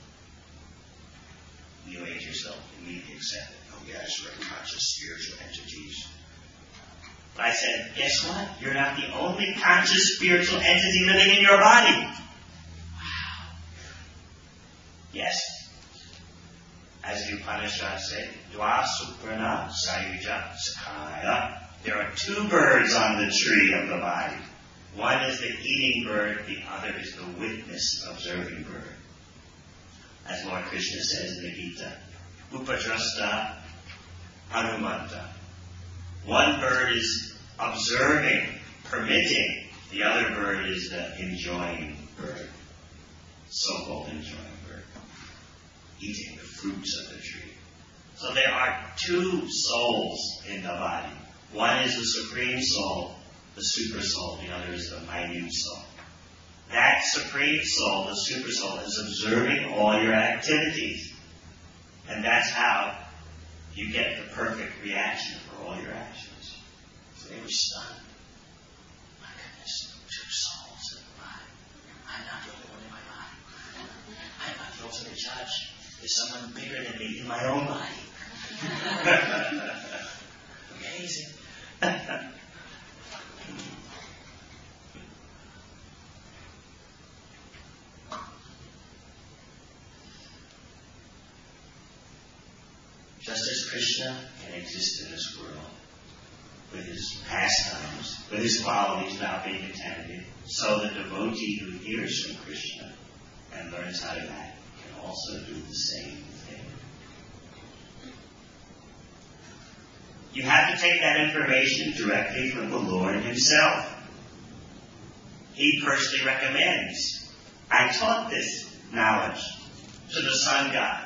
New Age yourself immediately accepted. Oh yes, we're conscious spiritual entities. But I said, guess what? You're not the only conscious spiritual entity living in your body. Wow. Yes. As the Upanishads say, Dwa Suprana Sayuja Sakaya. There are two birds on the tree of the body. One is the eating bird, the other is the witness observing bird. As Lord Krishna says in the Gita, Upadrasta, Anumanta. One bird is observing, permitting. The other bird is the enjoying bird, so-called enjoying bird, eating the fruits of the tree. So there are two souls in the body. One is the supreme soul, the super soul. The other is the minute soul. That supreme soul, the super soul, is observing all your activities. And that's how you get the perfect reaction for all your actions. So they were stunned. My goodness, two souls in the body. I'm not the only one in my body. I'm not the ultimate judge. There's someone bigger than me in my own body. Amazing. Just as Krishna can exist in this world with his pastimes, with his qualities without being contaminated, so the devotee who hears from Krishna and learns how to act can also do the same thing. You have to take that information directly from the Lord himself. He personally recommends. I taught this knowledge to the sun god.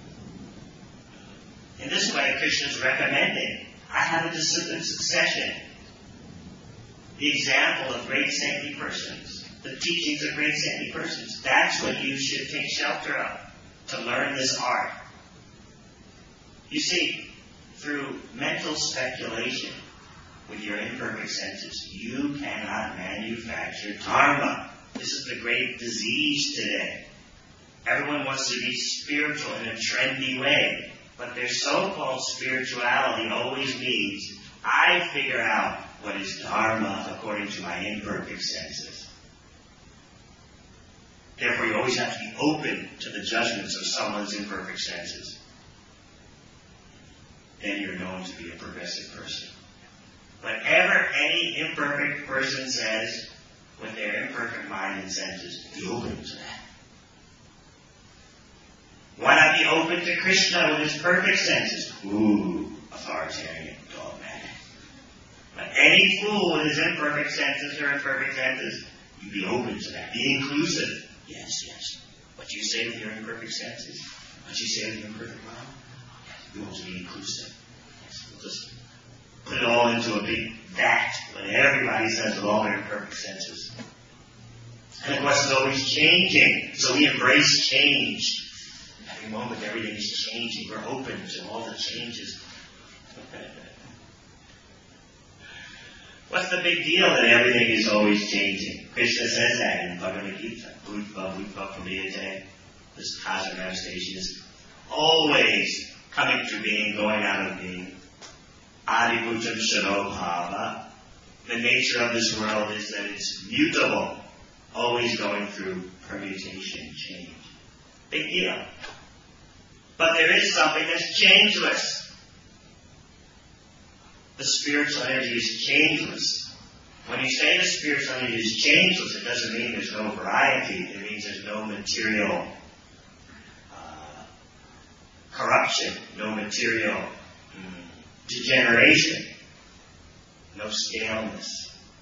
In this way, Krishna is recommending. I have a disciplined succession. The example of great saintly persons, the teachings of great saintly persons, that's what you should take shelter of to learn this art. You see, through mental speculation with your imperfect senses, you cannot manufacture dharma. This is the great disease today. Everyone wants to be spiritual in a trendy way. But their so-called spirituality always means I figure out what is dharma according to my imperfect senses. Therefore, you always have to be open to the judgments of someone's imperfect senses. Then you're known to be a progressive person. Whatever any imperfect person says with their imperfect mind and senses, be open to that. Why not be open to Krishna with his perfect senses? Ooh, authoritarian, dogmatic. But any fool with his imperfect senses or imperfect senses, you be open to that. Be inclusive. Yes, yes. What you say with your imperfect senses, what you say with your imperfect mind, you want to be inclusive. Yes, we'll just put it all into a big vat when everybody says with all their imperfect senses. And of course, it's always changing, so we embrace change. Every moment, everything is changing. We're open to all the changes. What's the big deal that everything is always changing? Krishna says that in Bhagavad Gita. Bhutva, Bhutva, Pramiyate. This cosmic manifestation is always coming to being, going out of being. Adibhutam Shanobhava. The nature of this world is that it's mutable, always going through permutation, change. Big deal. But there is something that's changeless. The spiritual energy is changeless. When you say the spiritual energy is changeless, it doesn't mean there's no variety. It means there's no material uh, corruption, no material mm, degeneration, no staleness.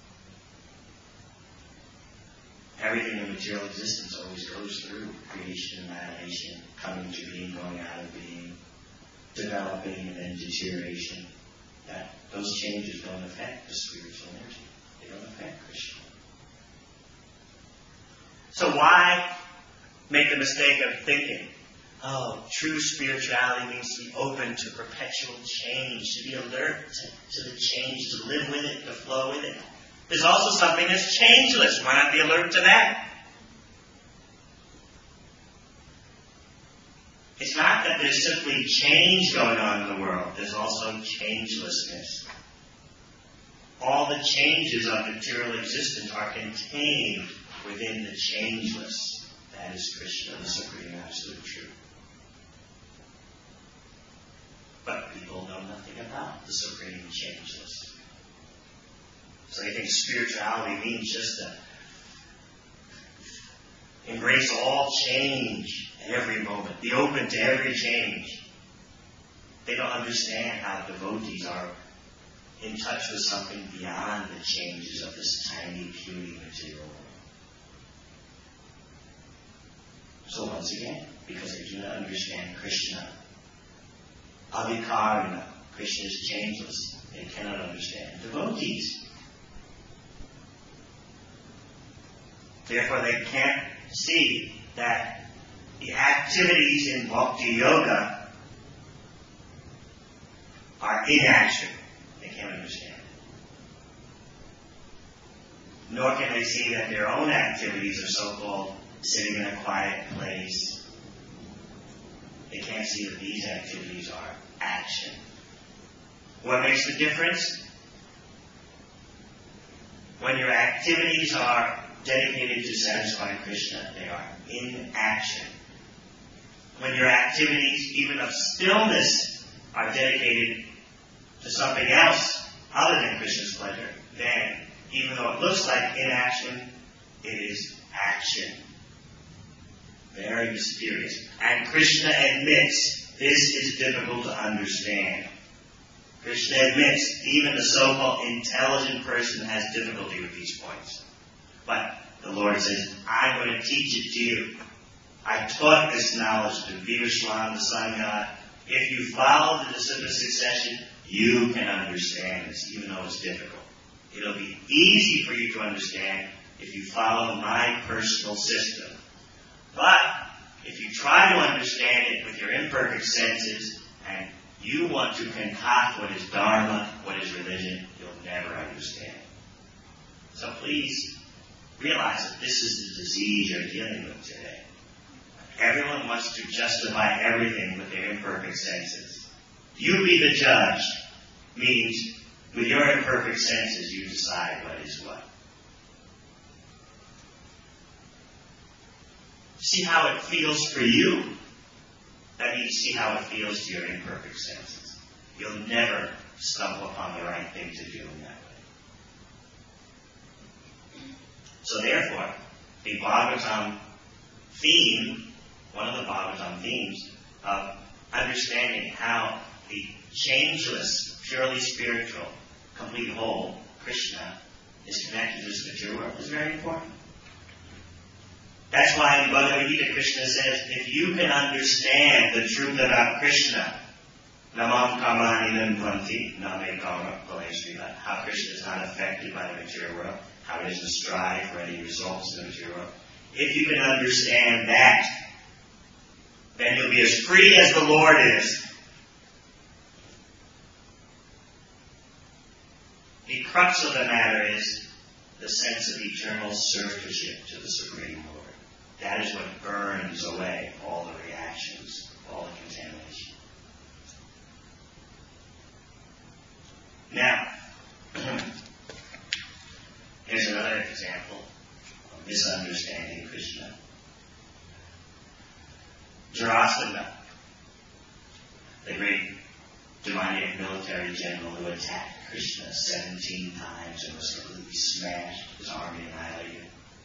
Everything in material existence always goes through creation, annihilation, coming to being, going out of being, developing, and then deterioration. That those changes don't affect the spiritual energy. They don't affect Krishna. So why make the mistake of thinking, oh, true spirituality means to be open to perpetual change, to be alert to, to the change, to live with it, to flow with it. There's also something that's changeless. Why not be alert to that? It's not that there's simply change going on in the world. There's also changelessness. All the changes of material existence are contained within the changeless. That is Krishna, the Supreme Absolute Truth. But people know nothing about the Supreme Changeless. So they think spirituality means just to embrace all change at every moment. Be open to every change. They don't understand how devotees are in touch with something beyond the changes of this tiny, puny material world. So once again, because they do not understand Krishna, Avikarna, Krishna is changeless. They cannot understand devotees. Therefore, they can't see that the activities in Bhakti Yoga are inaction. They can't understand it. Nor can they see that their own activities are so-called sitting in a quiet place. They can't see that these activities are action. What makes the difference? When your activities are dedicated to satisfying Krishna, they are in action. When your activities, even of stillness, are dedicated to something else other than Krishna's pleasure, then, even though it looks like inaction, it is action. Very mysterious. And Krishna admits this is difficult to understand. Krishna admits even the so-called intelligent person has difficulty with these points. But the Lord says, I'm going to teach it to you. I taught this knowledge to Vivaswan, the sun god. If you follow the disciplic succession, you can understand this, even though it's difficult. It'll be easy for you to understand if you follow my personal system. But if you try to understand it with your imperfect senses, and you want to concoct what is dharma, what is religion, you'll never understand. So please realize that this is the disease you're dealing with today. Everyone wants to justify everything with their imperfect senses. You be the judge means with your imperfect senses you decide what is what. See how it feels for you? That means see how it feels to your imperfect senses. You'll never stumble upon the right thing to do in that way. So therefore, the Bhagavatam theme, one of the Bhagavatam themes of understanding how the changeless, purely spiritual, complete whole, Krishna, is connected to this material world is very important. That's why in Bhagavad Gita, Krishna says, if you can understand the truth about Krishna, namam kamani nandvanti, name karma, how Krishna is not affected by the material world, how he doesn't strive for any results in the material world. If you can understand that, then you'll be as free as the Lord is. The crux of the matter is the sense of eternal servitorship to the Supreme Lord. That is what burns away all the reactions, all the contamination. Now, here's another example of misunderstanding Krishna. Jarasandha, the great demoniac military general who attacked Krishna seventeen times and was completely smashed, his army annihilated.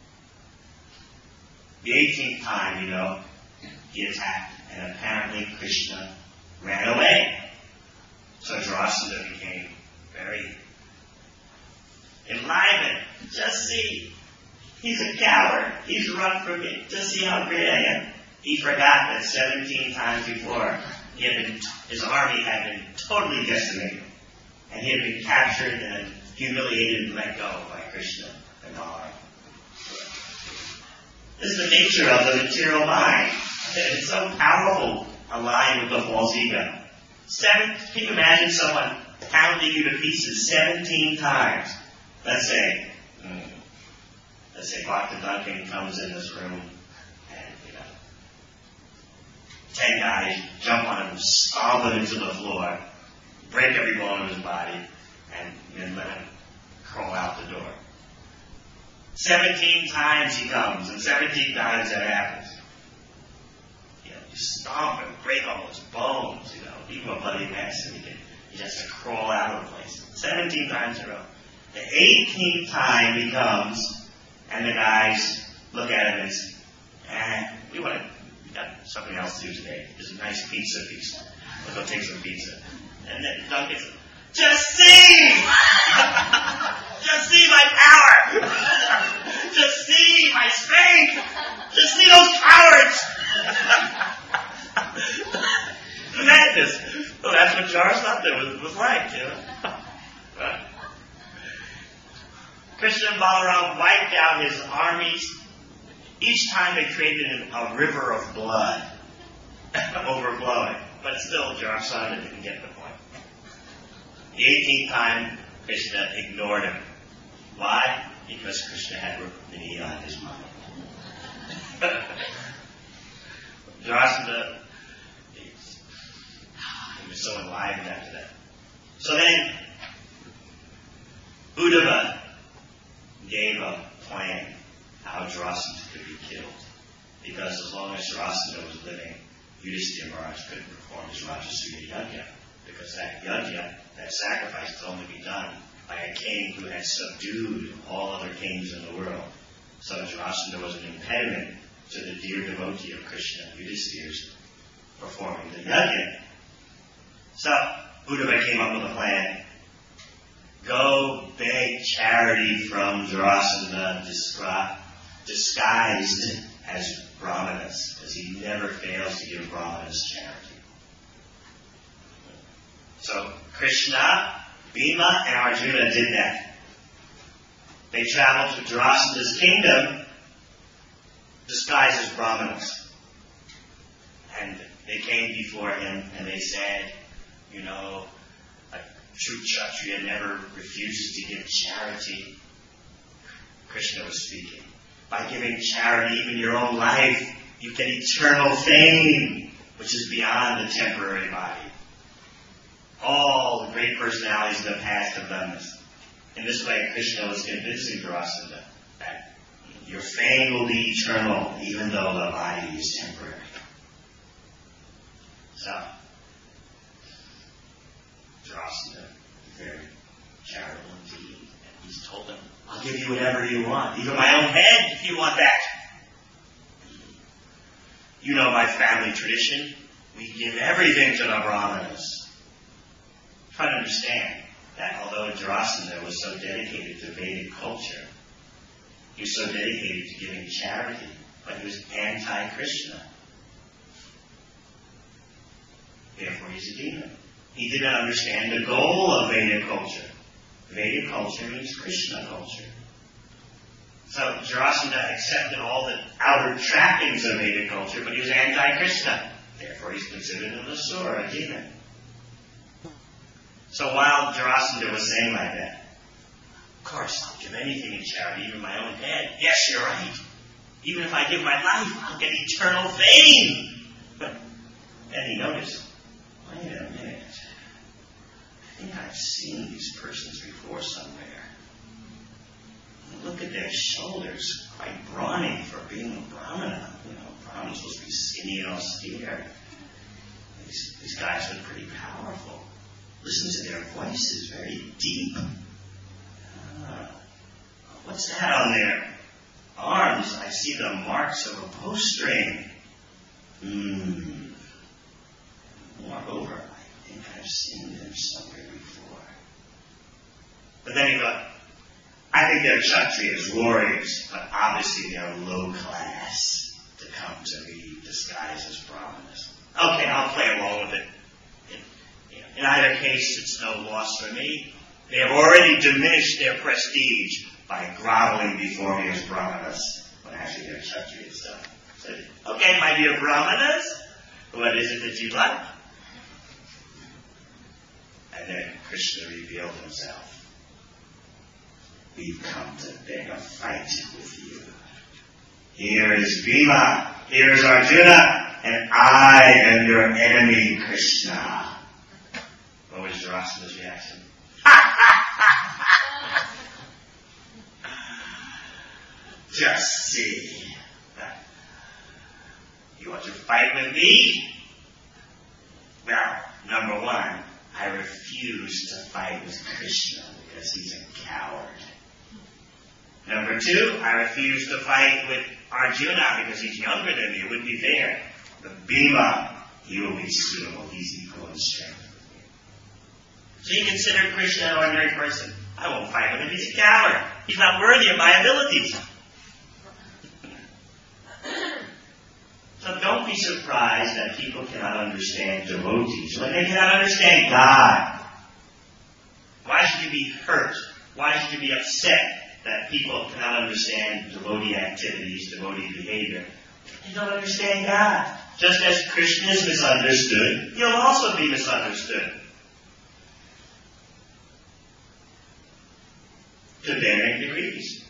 The eighteenth time, you know, he attacked, and apparently Krishna ran away. So Jarasandha became very enlivened. Just see, he's a coward. He's run from me. Just see how great I am. He forgot that seventeen times before, he had been, his army had been totally decimated. And he had been captured and humiliated and let go by Krishna and Nara. This is the nature of the material mind. It's so powerful, aligned with the false ego. Seven, can you imagine someone pounding you to pieces seventeen times? Let's say, mm, let's say Doctor Duncan comes in this room and, you know, ten guys jump on him, stomp him into the floor, break every bone of his body, and then let him crawl out the door. Seventeen times he comes, and seventeen times that happens. You know, you stomp him, break all his bones, you know, leave him a bloody mess, and he, can, he has to crawl out of the place. Seventeen times in a row. The eighteenth time he comes, and the guys look at him and say, eh, we want to, we got something else to do today. There's a nice pizza feast. I'll go take some pizza. And then Duncan said, just see! Just see my power! Just see my strength! Just see those cowards! Madness. Well, that's what George thought that was, was like, you know. Right. Krishna and Balaram wiped out his armies. Each time they created a river of blood, overflowing. But still, Jarasandha didn't get the point. The eighteenth time, Krishna ignored him. Why? Because Krishna had Rukmini on his mind. Jarasandha, he was so enlivened after that. So then, Uddhava gave a plan how Jarasandha could be killed. Because as long as Jarasandha was living, Yudhishthira Maharaj couldn't perform his Rajasuya Yajna. Because that yajna, that sacrifice, could only be done by a king who had subdued all other kings in the world. So Jarasandha was an impediment to the dear devotee of Krishna, Yudhishthira's performing the yajna. So Uddhava came up with a plan. Go beg charity from Jarasandha, disguised as Brahmanas, because he never fails to give Brahmanas charity. So Krishna, Bhima, and Arjuna did that. They traveled to Jarasandha's kingdom disguised as Brahmanas. And they came before him and they said, you know, a true Kshatriya never refuses to give charity. Krishna was speaking. By giving charity, even your own life, you get eternal fame, which is beyond the temporary body. All the great personalities of the past have done this. In this way, Krishna was convincing Jarasandha that your fame will be eternal, even though the body is temporary. So, Jarasandha, very charitable indeed, and he's told them, I'll give you whatever you want, even my own head if you want that. You know my family tradition. We give everything to the Brahmanas. Try to understand that although Jarasandha was so dedicated to Vedic culture, he was so dedicated to giving charity, but he was anti-Krishna. Therefore he's a demon. He did not understand the goal of Vedic culture. Vedic culture means Krishna culture. So Jarasandha accepted all the outer trappings of Vedic culture, but he was anti-Krishna. Therefore he's considered an asura, a demon. So while Jarasandha was saying like that, of course I'll give anything in charity, even my own head. Yes, you're right. Even if I give my life, I'll get eternal fame. But then he noticed, wait a minute. I think I've seen these persons before somewhere. Look at their shoulders, quite brawny for being a Brahmana. You know, Brahmana's supposed to be skinny and austere. These, these guys look pretty powerful. Listen to their voices, very deep. Uh, what's that on their arms? I see the marks of a bowstring. Hmm. Moreover, I think I've seen them somewhere before. But then he thought, I think they're Kshatriyas, warriors, but obviously they're low class to come to me disguised as Brahmanas. Okay, I'll play along with it. In either case, it's no loss for me. They have already diminished their prestige by groveling before me as Brahmanas, when actually they're Kshatriyas. So, so, okay, my dear Brahmanas, what is it that you like? And then Krishna revealed himself. We've come to beg a fight with you. Here is Bhima, here is Arjuna, and I am your enemy, Krishna. What was Jarasandha's reaction? Just see. You want to fight with me? Well, number one, I refuse to fight with Krishna because he's a coward. Number two, I refuse to fight with Arjuna because he's younger than me. It wouldn't be fair. But Bhima, he will be suitable. He's equal in strength with me. So you consider Krishna an ordinary person. I won't fight with him. He's a coward. He's not worthy of my abilities. So don't be surprised that people cannot understand devotees when they cannot understand God. Why should you be hurt? Why should you be upset that people cannot understand devotee activities, devotee behavior? They don't understand God. Just as Krishna is misunderstood, he'll also be misunderstood. To varying degrees.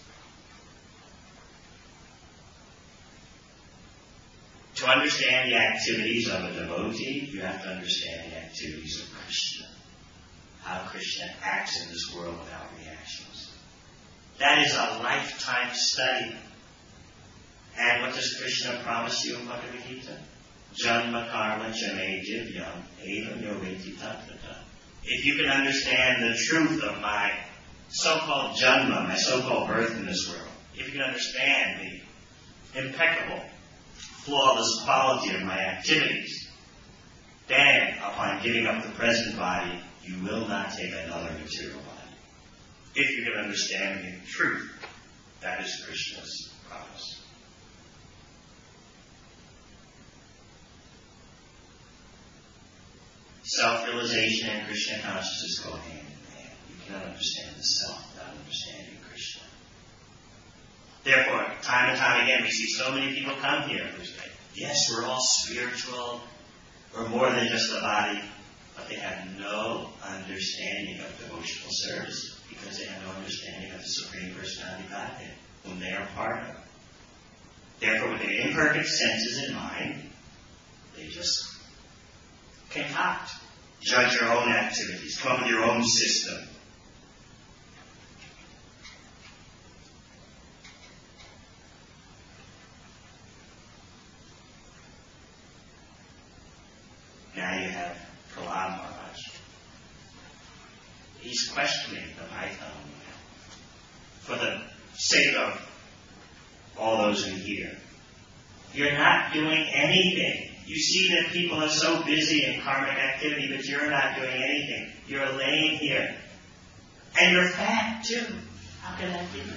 To understand the activities of a devotee, you have to understand the activities of Krishna. How Krishna acts in this world without reactions. That is a lifetime study. And what does Krishna promise you in Bhagavad Gita? Janma karma chame divyam evam yoveti tattva. If you can understand the truth of my so-called janma, my so-called birth in this world, if you can understand the impeccable, flawless quality of my activities, then upon giving up the present body, you will not take another material body. If you can understand the truth, that is Krishna's promise. Self-realization and Krishna consciousness go hand in hand. You cannot understand the self without understanding Krishna. Therefore, time and time again, we see so many people come here who say, yes, we're all spiritual, we're more than just a body, but they have no understanding of devotional service because they have no understanding of the Supreme Personality of Godhead, whom they are part of. Therefore, with their imperfect senses in mind, they just concoct, judge your own activities, come up with your own system. Now you have Prahlad Maharaj. He's questioning the Python for the sake of all those who hear. You're not doing anything. You see that people are so busy in karmic activity, but you're not doing anything. You're laying here. And you're fat, too. How can that be?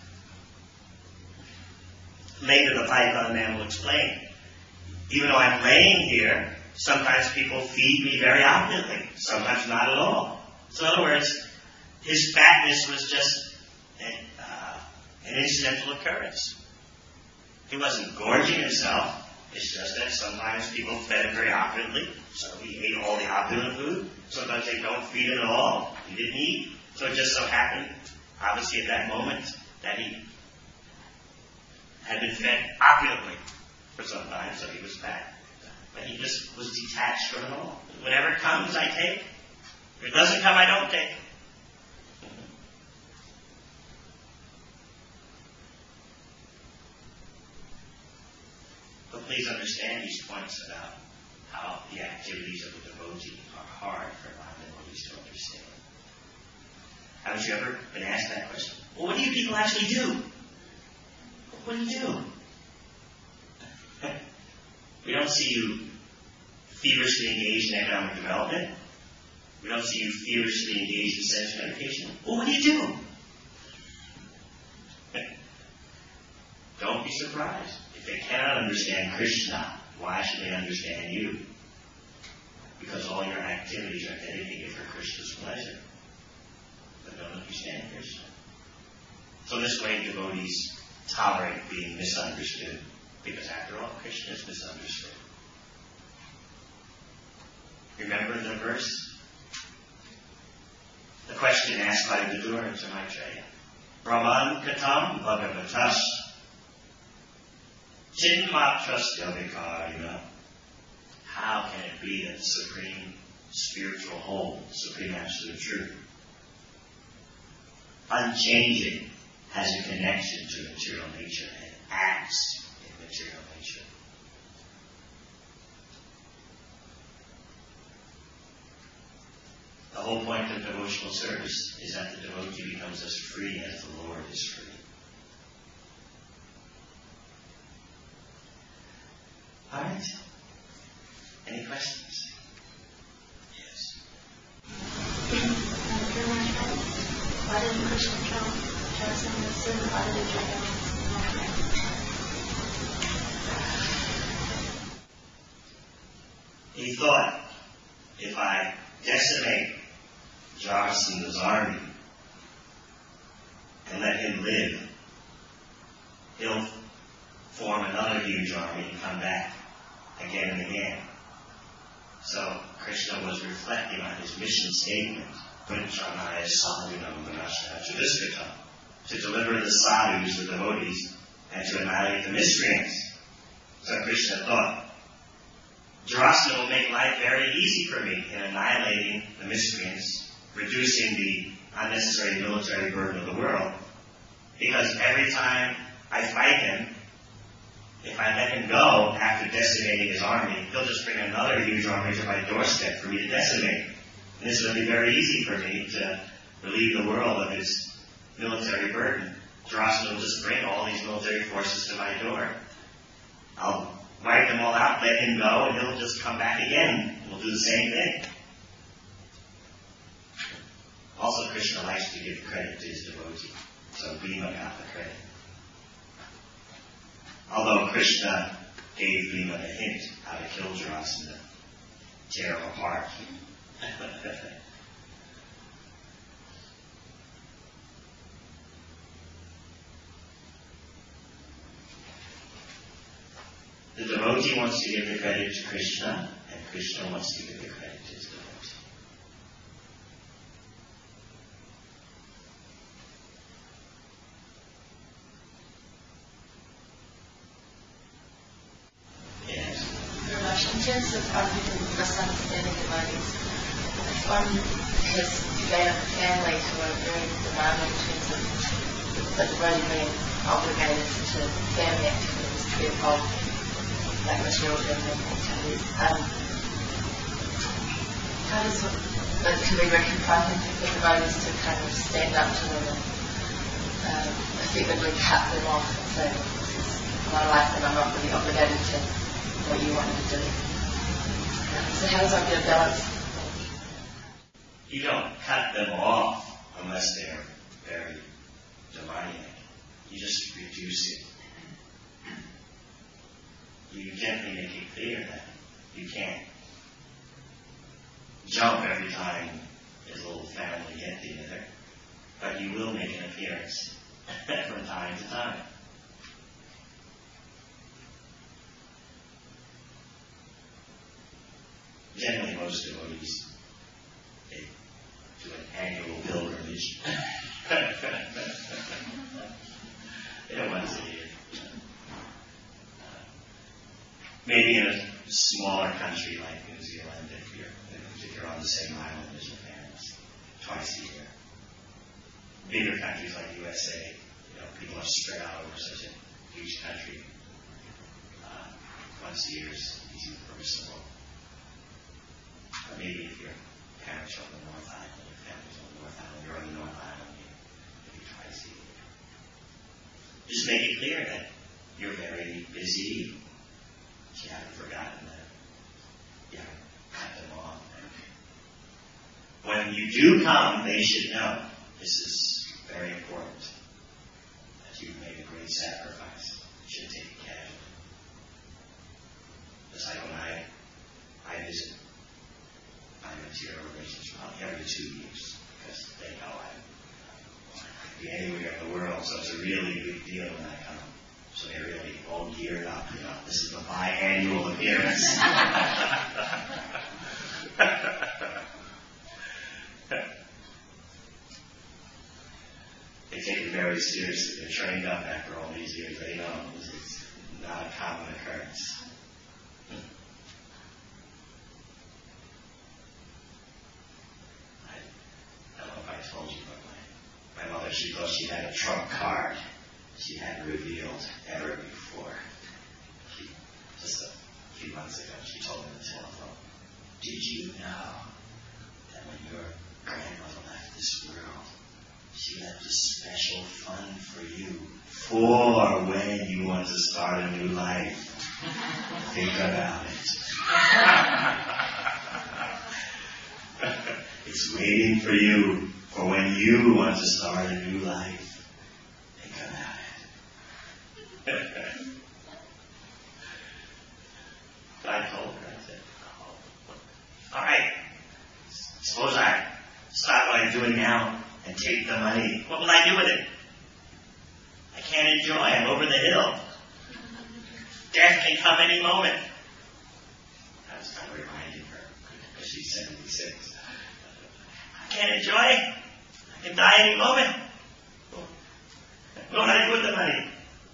Later, the Python man will explain. Even though I'm laying here, sometimes people feed me very opulently. Sometimes not at all. So in other words, his fatness was just an, uh, an incidental occurrence. He wasn't gorging himself. It's just that sometimes people fed him very opulently, so he ate all the opulent food. Sometimes they don't feed him at all. He didn't eat. So it just so happened, obviously at that moment, that he had been fed opulently for some time, so he was fat. But he just was detached from it all. Whatever comes, I take. If it doesn't come, I don't take. But please understand these points about how the activities of the devotee are hard for non-devotees to understand. Haven't you ever been asked that question? Well, what do you people actually do? What do you do? We don't see you feverishly engaged in economic development. We don't see you feverishly engaged in sense meditation. Well, what do you do? Don't be surprised. If they cannot understand Krishna, why should they understand you? Because all your activities are dedicated for Krishna's pleasure. But don't understand Krishna. So this way devotees tolerate being misunderstood. Because after all, Krishna is misunderstood. Remember the verse? The question asked by Vidura to Maitreya. Brahman katam bhagavatas chinmatrasya vikarina. How can it be that the supreme spiritual whole, supreme absolute truth, unchanging, has a connection to material nature and acts in material nature? The whole point of devotional service is that the devotee becomes as free as the Lord is free. All right? Any questions? How did it drain? He thought, if I decimate Jarasandra's army and let him live, he'll form another huge army and come back again and again. So Krishna was reflecting on his mission statement, Punjanaya sadhunam vinasha judiskritam, to deliver the sadhus, the devotees, and to annihilate the miscreants. So Krishna thought, Jarasandha will make life very easy for me in annihilating the miscreants, reducing the unnecessary military burden of the world, because every time I fight him, if I let him go after decimating his army, he'll just bring another huge army to my doorstep for me to decimate. And this will be very easy for me to relieve the world of its military burden. Jarasandha will just bring all these military forces to my door. I'll wipe them all out, let him go, and he'll just come back again. And we'll do the same thing. Also, Krishna likes to give credit to his devotee. So Bhima got the credit. Although Krishna gave Bhima the hint how to kill Jarasandha, tear him apart. The devotee wants to give the credit to Krishna, and Krishna wants to give the credit to his devotee. Yes. Ramesh, in terms of arguing misunderstanding devotees, if one has made up a family who are very demanding in terms of the devotee being obligated to family activities to be involved, like my children and activities, um, how does it, but can we reconcile the devotees to kind of stand up to them and um, effectively cut them off and say, this is my life and I'm not really obligated to what you want me to do. Um, so how does one get a balance? You don't cut them off unless they're very demoniac. You just reduce it. You gently make it clear that you can't jump every time there's a little family get together, but you will make an appearance from time to time. Generally, most devotees, they do an annual pilgrimage. They don't want to see it. Maybe in a smaller country like New Zealand, if you're, if you're on the same island as your parents, twice a year. Bigger countries like U S A, you know, people are spread out over such a huge country. Uh, once a year is easy and permissible. Or maybe if your parents are on the North Island, your family's on the North Island, you're on the North Island, maybe twice a year. Just make it clear that you're very busy. You haven't forgotten that. You haven't cut them off. When you do come, they should know this is very important. That you've made a great sacrifice. You should take it casually. Just like when I, I visit my material relations probably every two years because they know I could be anywhere in the world, so it's a really big deal when I come. So they're really all geared up, you know. This is the biannual appearance. They take it very seriously. They're trained up after all these years. They know this is not a common occurrence. I don't know if I told you, but my, my mother, she thought she had a trump card she hadn't revealed ever before. She, just a few months ago, she told me on the telephone, did you know that when your grandmother left this world, she left a special fund for you for when you want to start a new life? Think about it. It's waiting for you for when you want to start a new life. Think about it. I told her, I said, oh, all right, suppose I stop what I'm doing now and take the money. What will I do with it? I can't enjoy. I'm over the hill. Death can come any moment. I was kind of reminding her, because she's seventy-six. I can't enjoy. I can die any moment. What will I do with the money?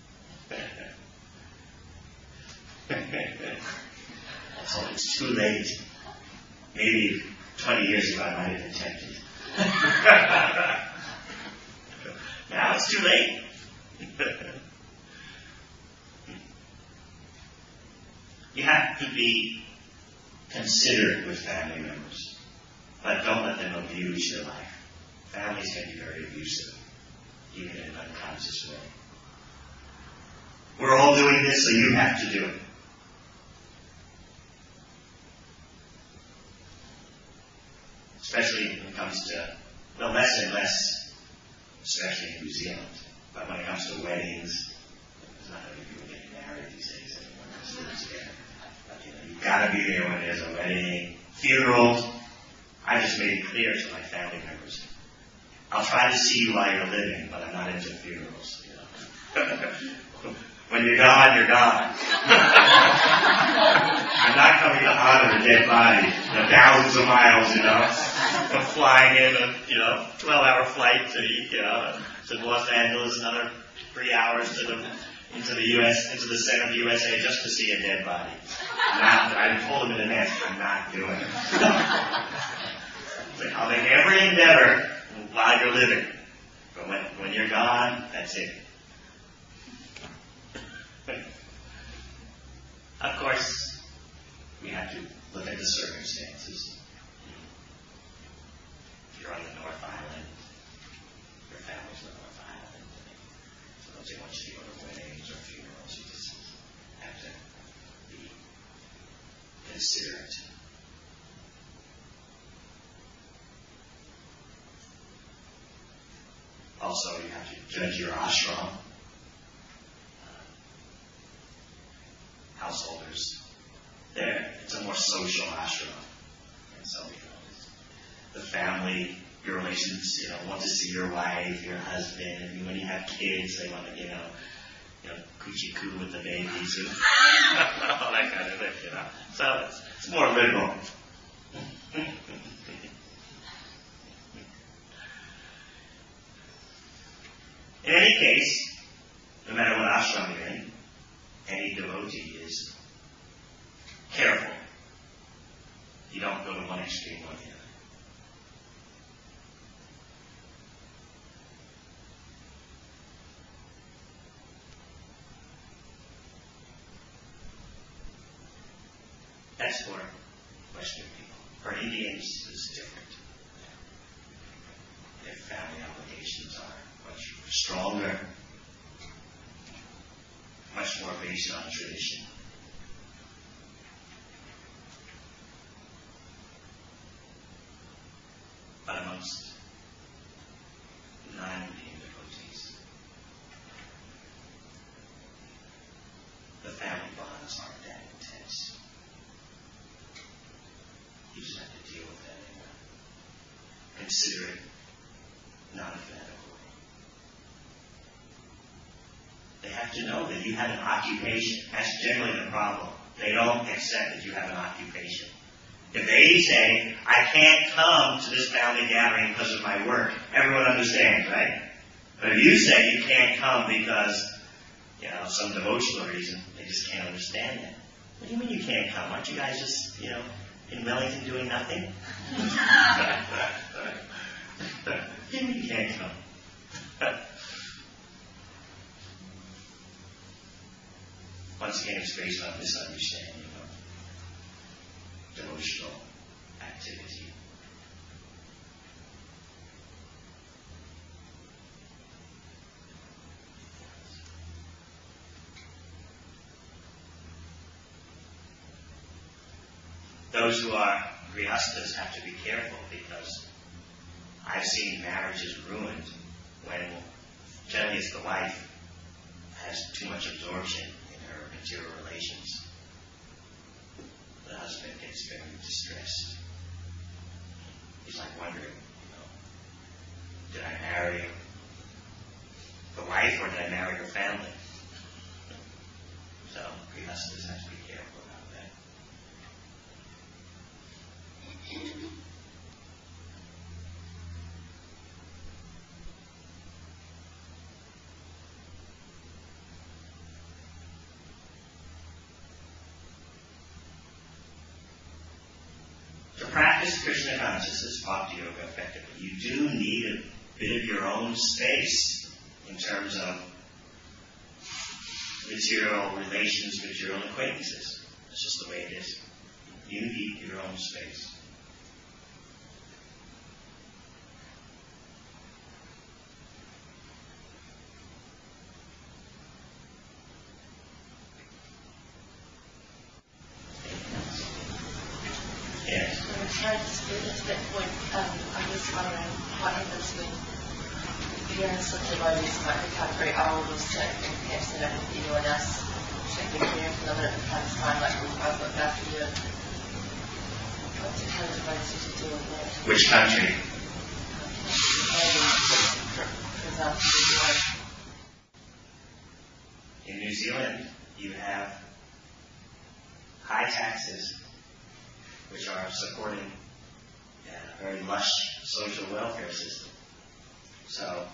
So it's too late. Maybe twenty years ago I might have been tempted. Now it's too late. You have to be considerate with family members, but don't let them abuse your life. Families can be very abusive, even in an unconscious way. We're all doing this, so you have to do it. Especially when it comes to, well, less and less, especially in New Zealand. But when it comes to weddings, there's not many people getting married these days anymore. It's there. But, you know, you've got to be there when there's a wedding, funerals. I just made it clear to my family members. I'll try to see you while you're living, but I'm not into funerals. You know? When you're gone, you're gone. I'm not coming to honor a dead body, you know, thousands of miles, you know. I'm flying in a, you know, twelve-hour flight to, you know, to Los Angeles, another three hours to the into the U S into the center of the U S A just to see a dead body. Not, I told them in advance, I'm not doing it. Like, I'll make every endeavor while you're living, but when when you're gone, that's it. Of course, we have to look at the circumstances. If you're on the North Island, your family's on the North Island, so don't say want you to go to weddings or funerals. You just have to be considerate. Also, you have to judge your ashram. Householders. There, it's a more social ashram. And so, you know, the family, your relations, you know, want to see your wife, your husband, and when you have kids, they want to, you know, you know, coochie coo with the babies and all that kind of thing, you know. So it's, it's more liberal. In any case, no matter what ashram you're in, any devotee is careful. You don't go to one extreme or the other. That's for Western people. For Indians, it's different. Their family obligations are much stronger, much more based on tradition. But amongst non-Indian devotees, the family bonds aren't that intense. You just have to deal with that in a considerate, non-fanatical way. They have to know that you have an occupation. That's generally the problem. They don't accept that you have an occupation. If they say, I can't come to this family gathering because of my work, everyone understands, right? But if you say you can't come because, you know, some devotional reason, they just can't understand that. What do you mean you can't come? Aren't you guys just, you know, in Wellington doing nothing? What do you mean you can't come? Once again, it's based on misunderstanding of devotional activity. Those who are grihastas have to be careful because I've seen marriages ruined when generally it's the wife has too much much absorption in her material relations. The husband gets very distressed. He's like wondering, you know, did I marry the wife or did I marry her family? So Grihasthas have to be careful about that. To practice Krishna consciousness, bhakti yoga effectively, you do need a bit of your own space in terms of material relations, material acquaintances. That's just the way it is. You need your own space. Yes. I'm trying to speak at that point. Um, I'm just wondering what happens when parents of devotees might become very old or sick and perhaps they don't have anyone else taking care of them and it becomes time like we've both looked after you. What's it, how do devotees usually deal with that? Which country? Maybe, for, for example, New Zealand. In New Zealand, you have high taxes, which are supporting a very lush social welfare system. So,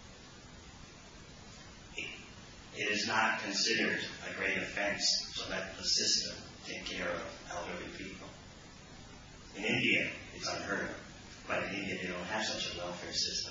it, it is not considered a great offense to let the system take care of elderly people. In India, it's unheard of, but in India they don't have such a welfare system.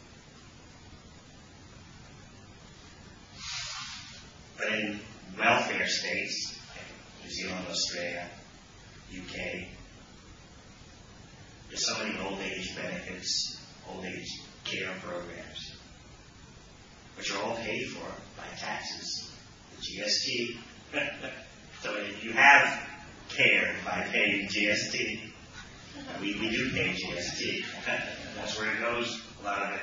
But in welfare states, like New Zealand, Australia, U K, there's so many old age benefits, old age care programs, which are all paid for by taxes, the G S T. So if you have care by paying G S T, we, we do pay G S T. That's where it goes, a lot of it.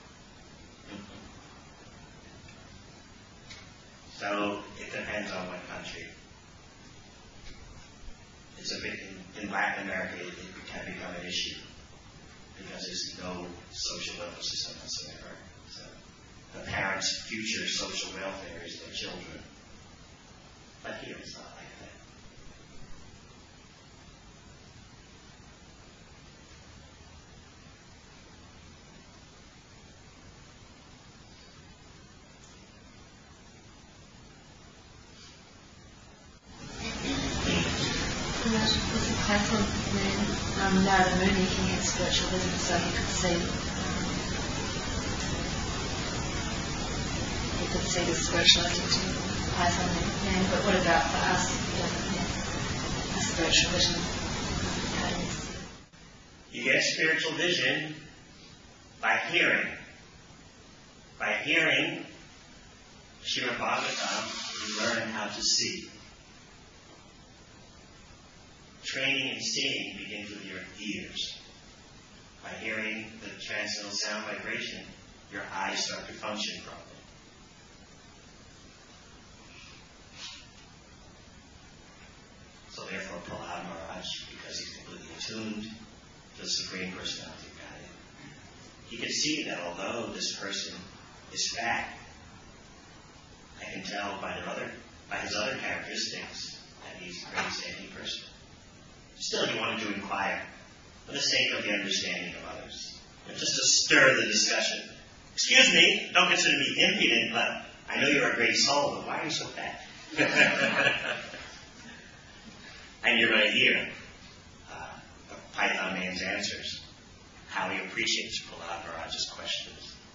So it depends on what country. It's a bit, in, in Latin America, it, it can become an issue because there's no social welfare system whatsoever. So the parents' future social welfare is their children. But here it's not like that. There's a Python man, um, Narada Muni, he had spiritual vision, so he could see, he could see the spiritual entity of the Python man. But what about for us, if we don't have a spiritual vision? How do we see it? You get spiritual vision by hearing. By hearing Srimad Bhagavatam, you learn how to see. Training and seeing begins with your ears. By hearing the transcendental sound vibration, your eyes start to function properly. So therefore, Prahlad Maharaj, because he's completely attuned to the Supreme Personality of Godhead, he could see that although this person is fat, I can tell by the other, by his other characteristics that he's a very steady person. Still, he wanted to inquire for the sake of the understanding of others, and just to stir the discussion. Excuse me, don't consider me impudent, but I know you're a great soul, but why are you so fat? And you're going to hear uh, the Python man's answers, how he appreciates Prahlad Maharaj's questions.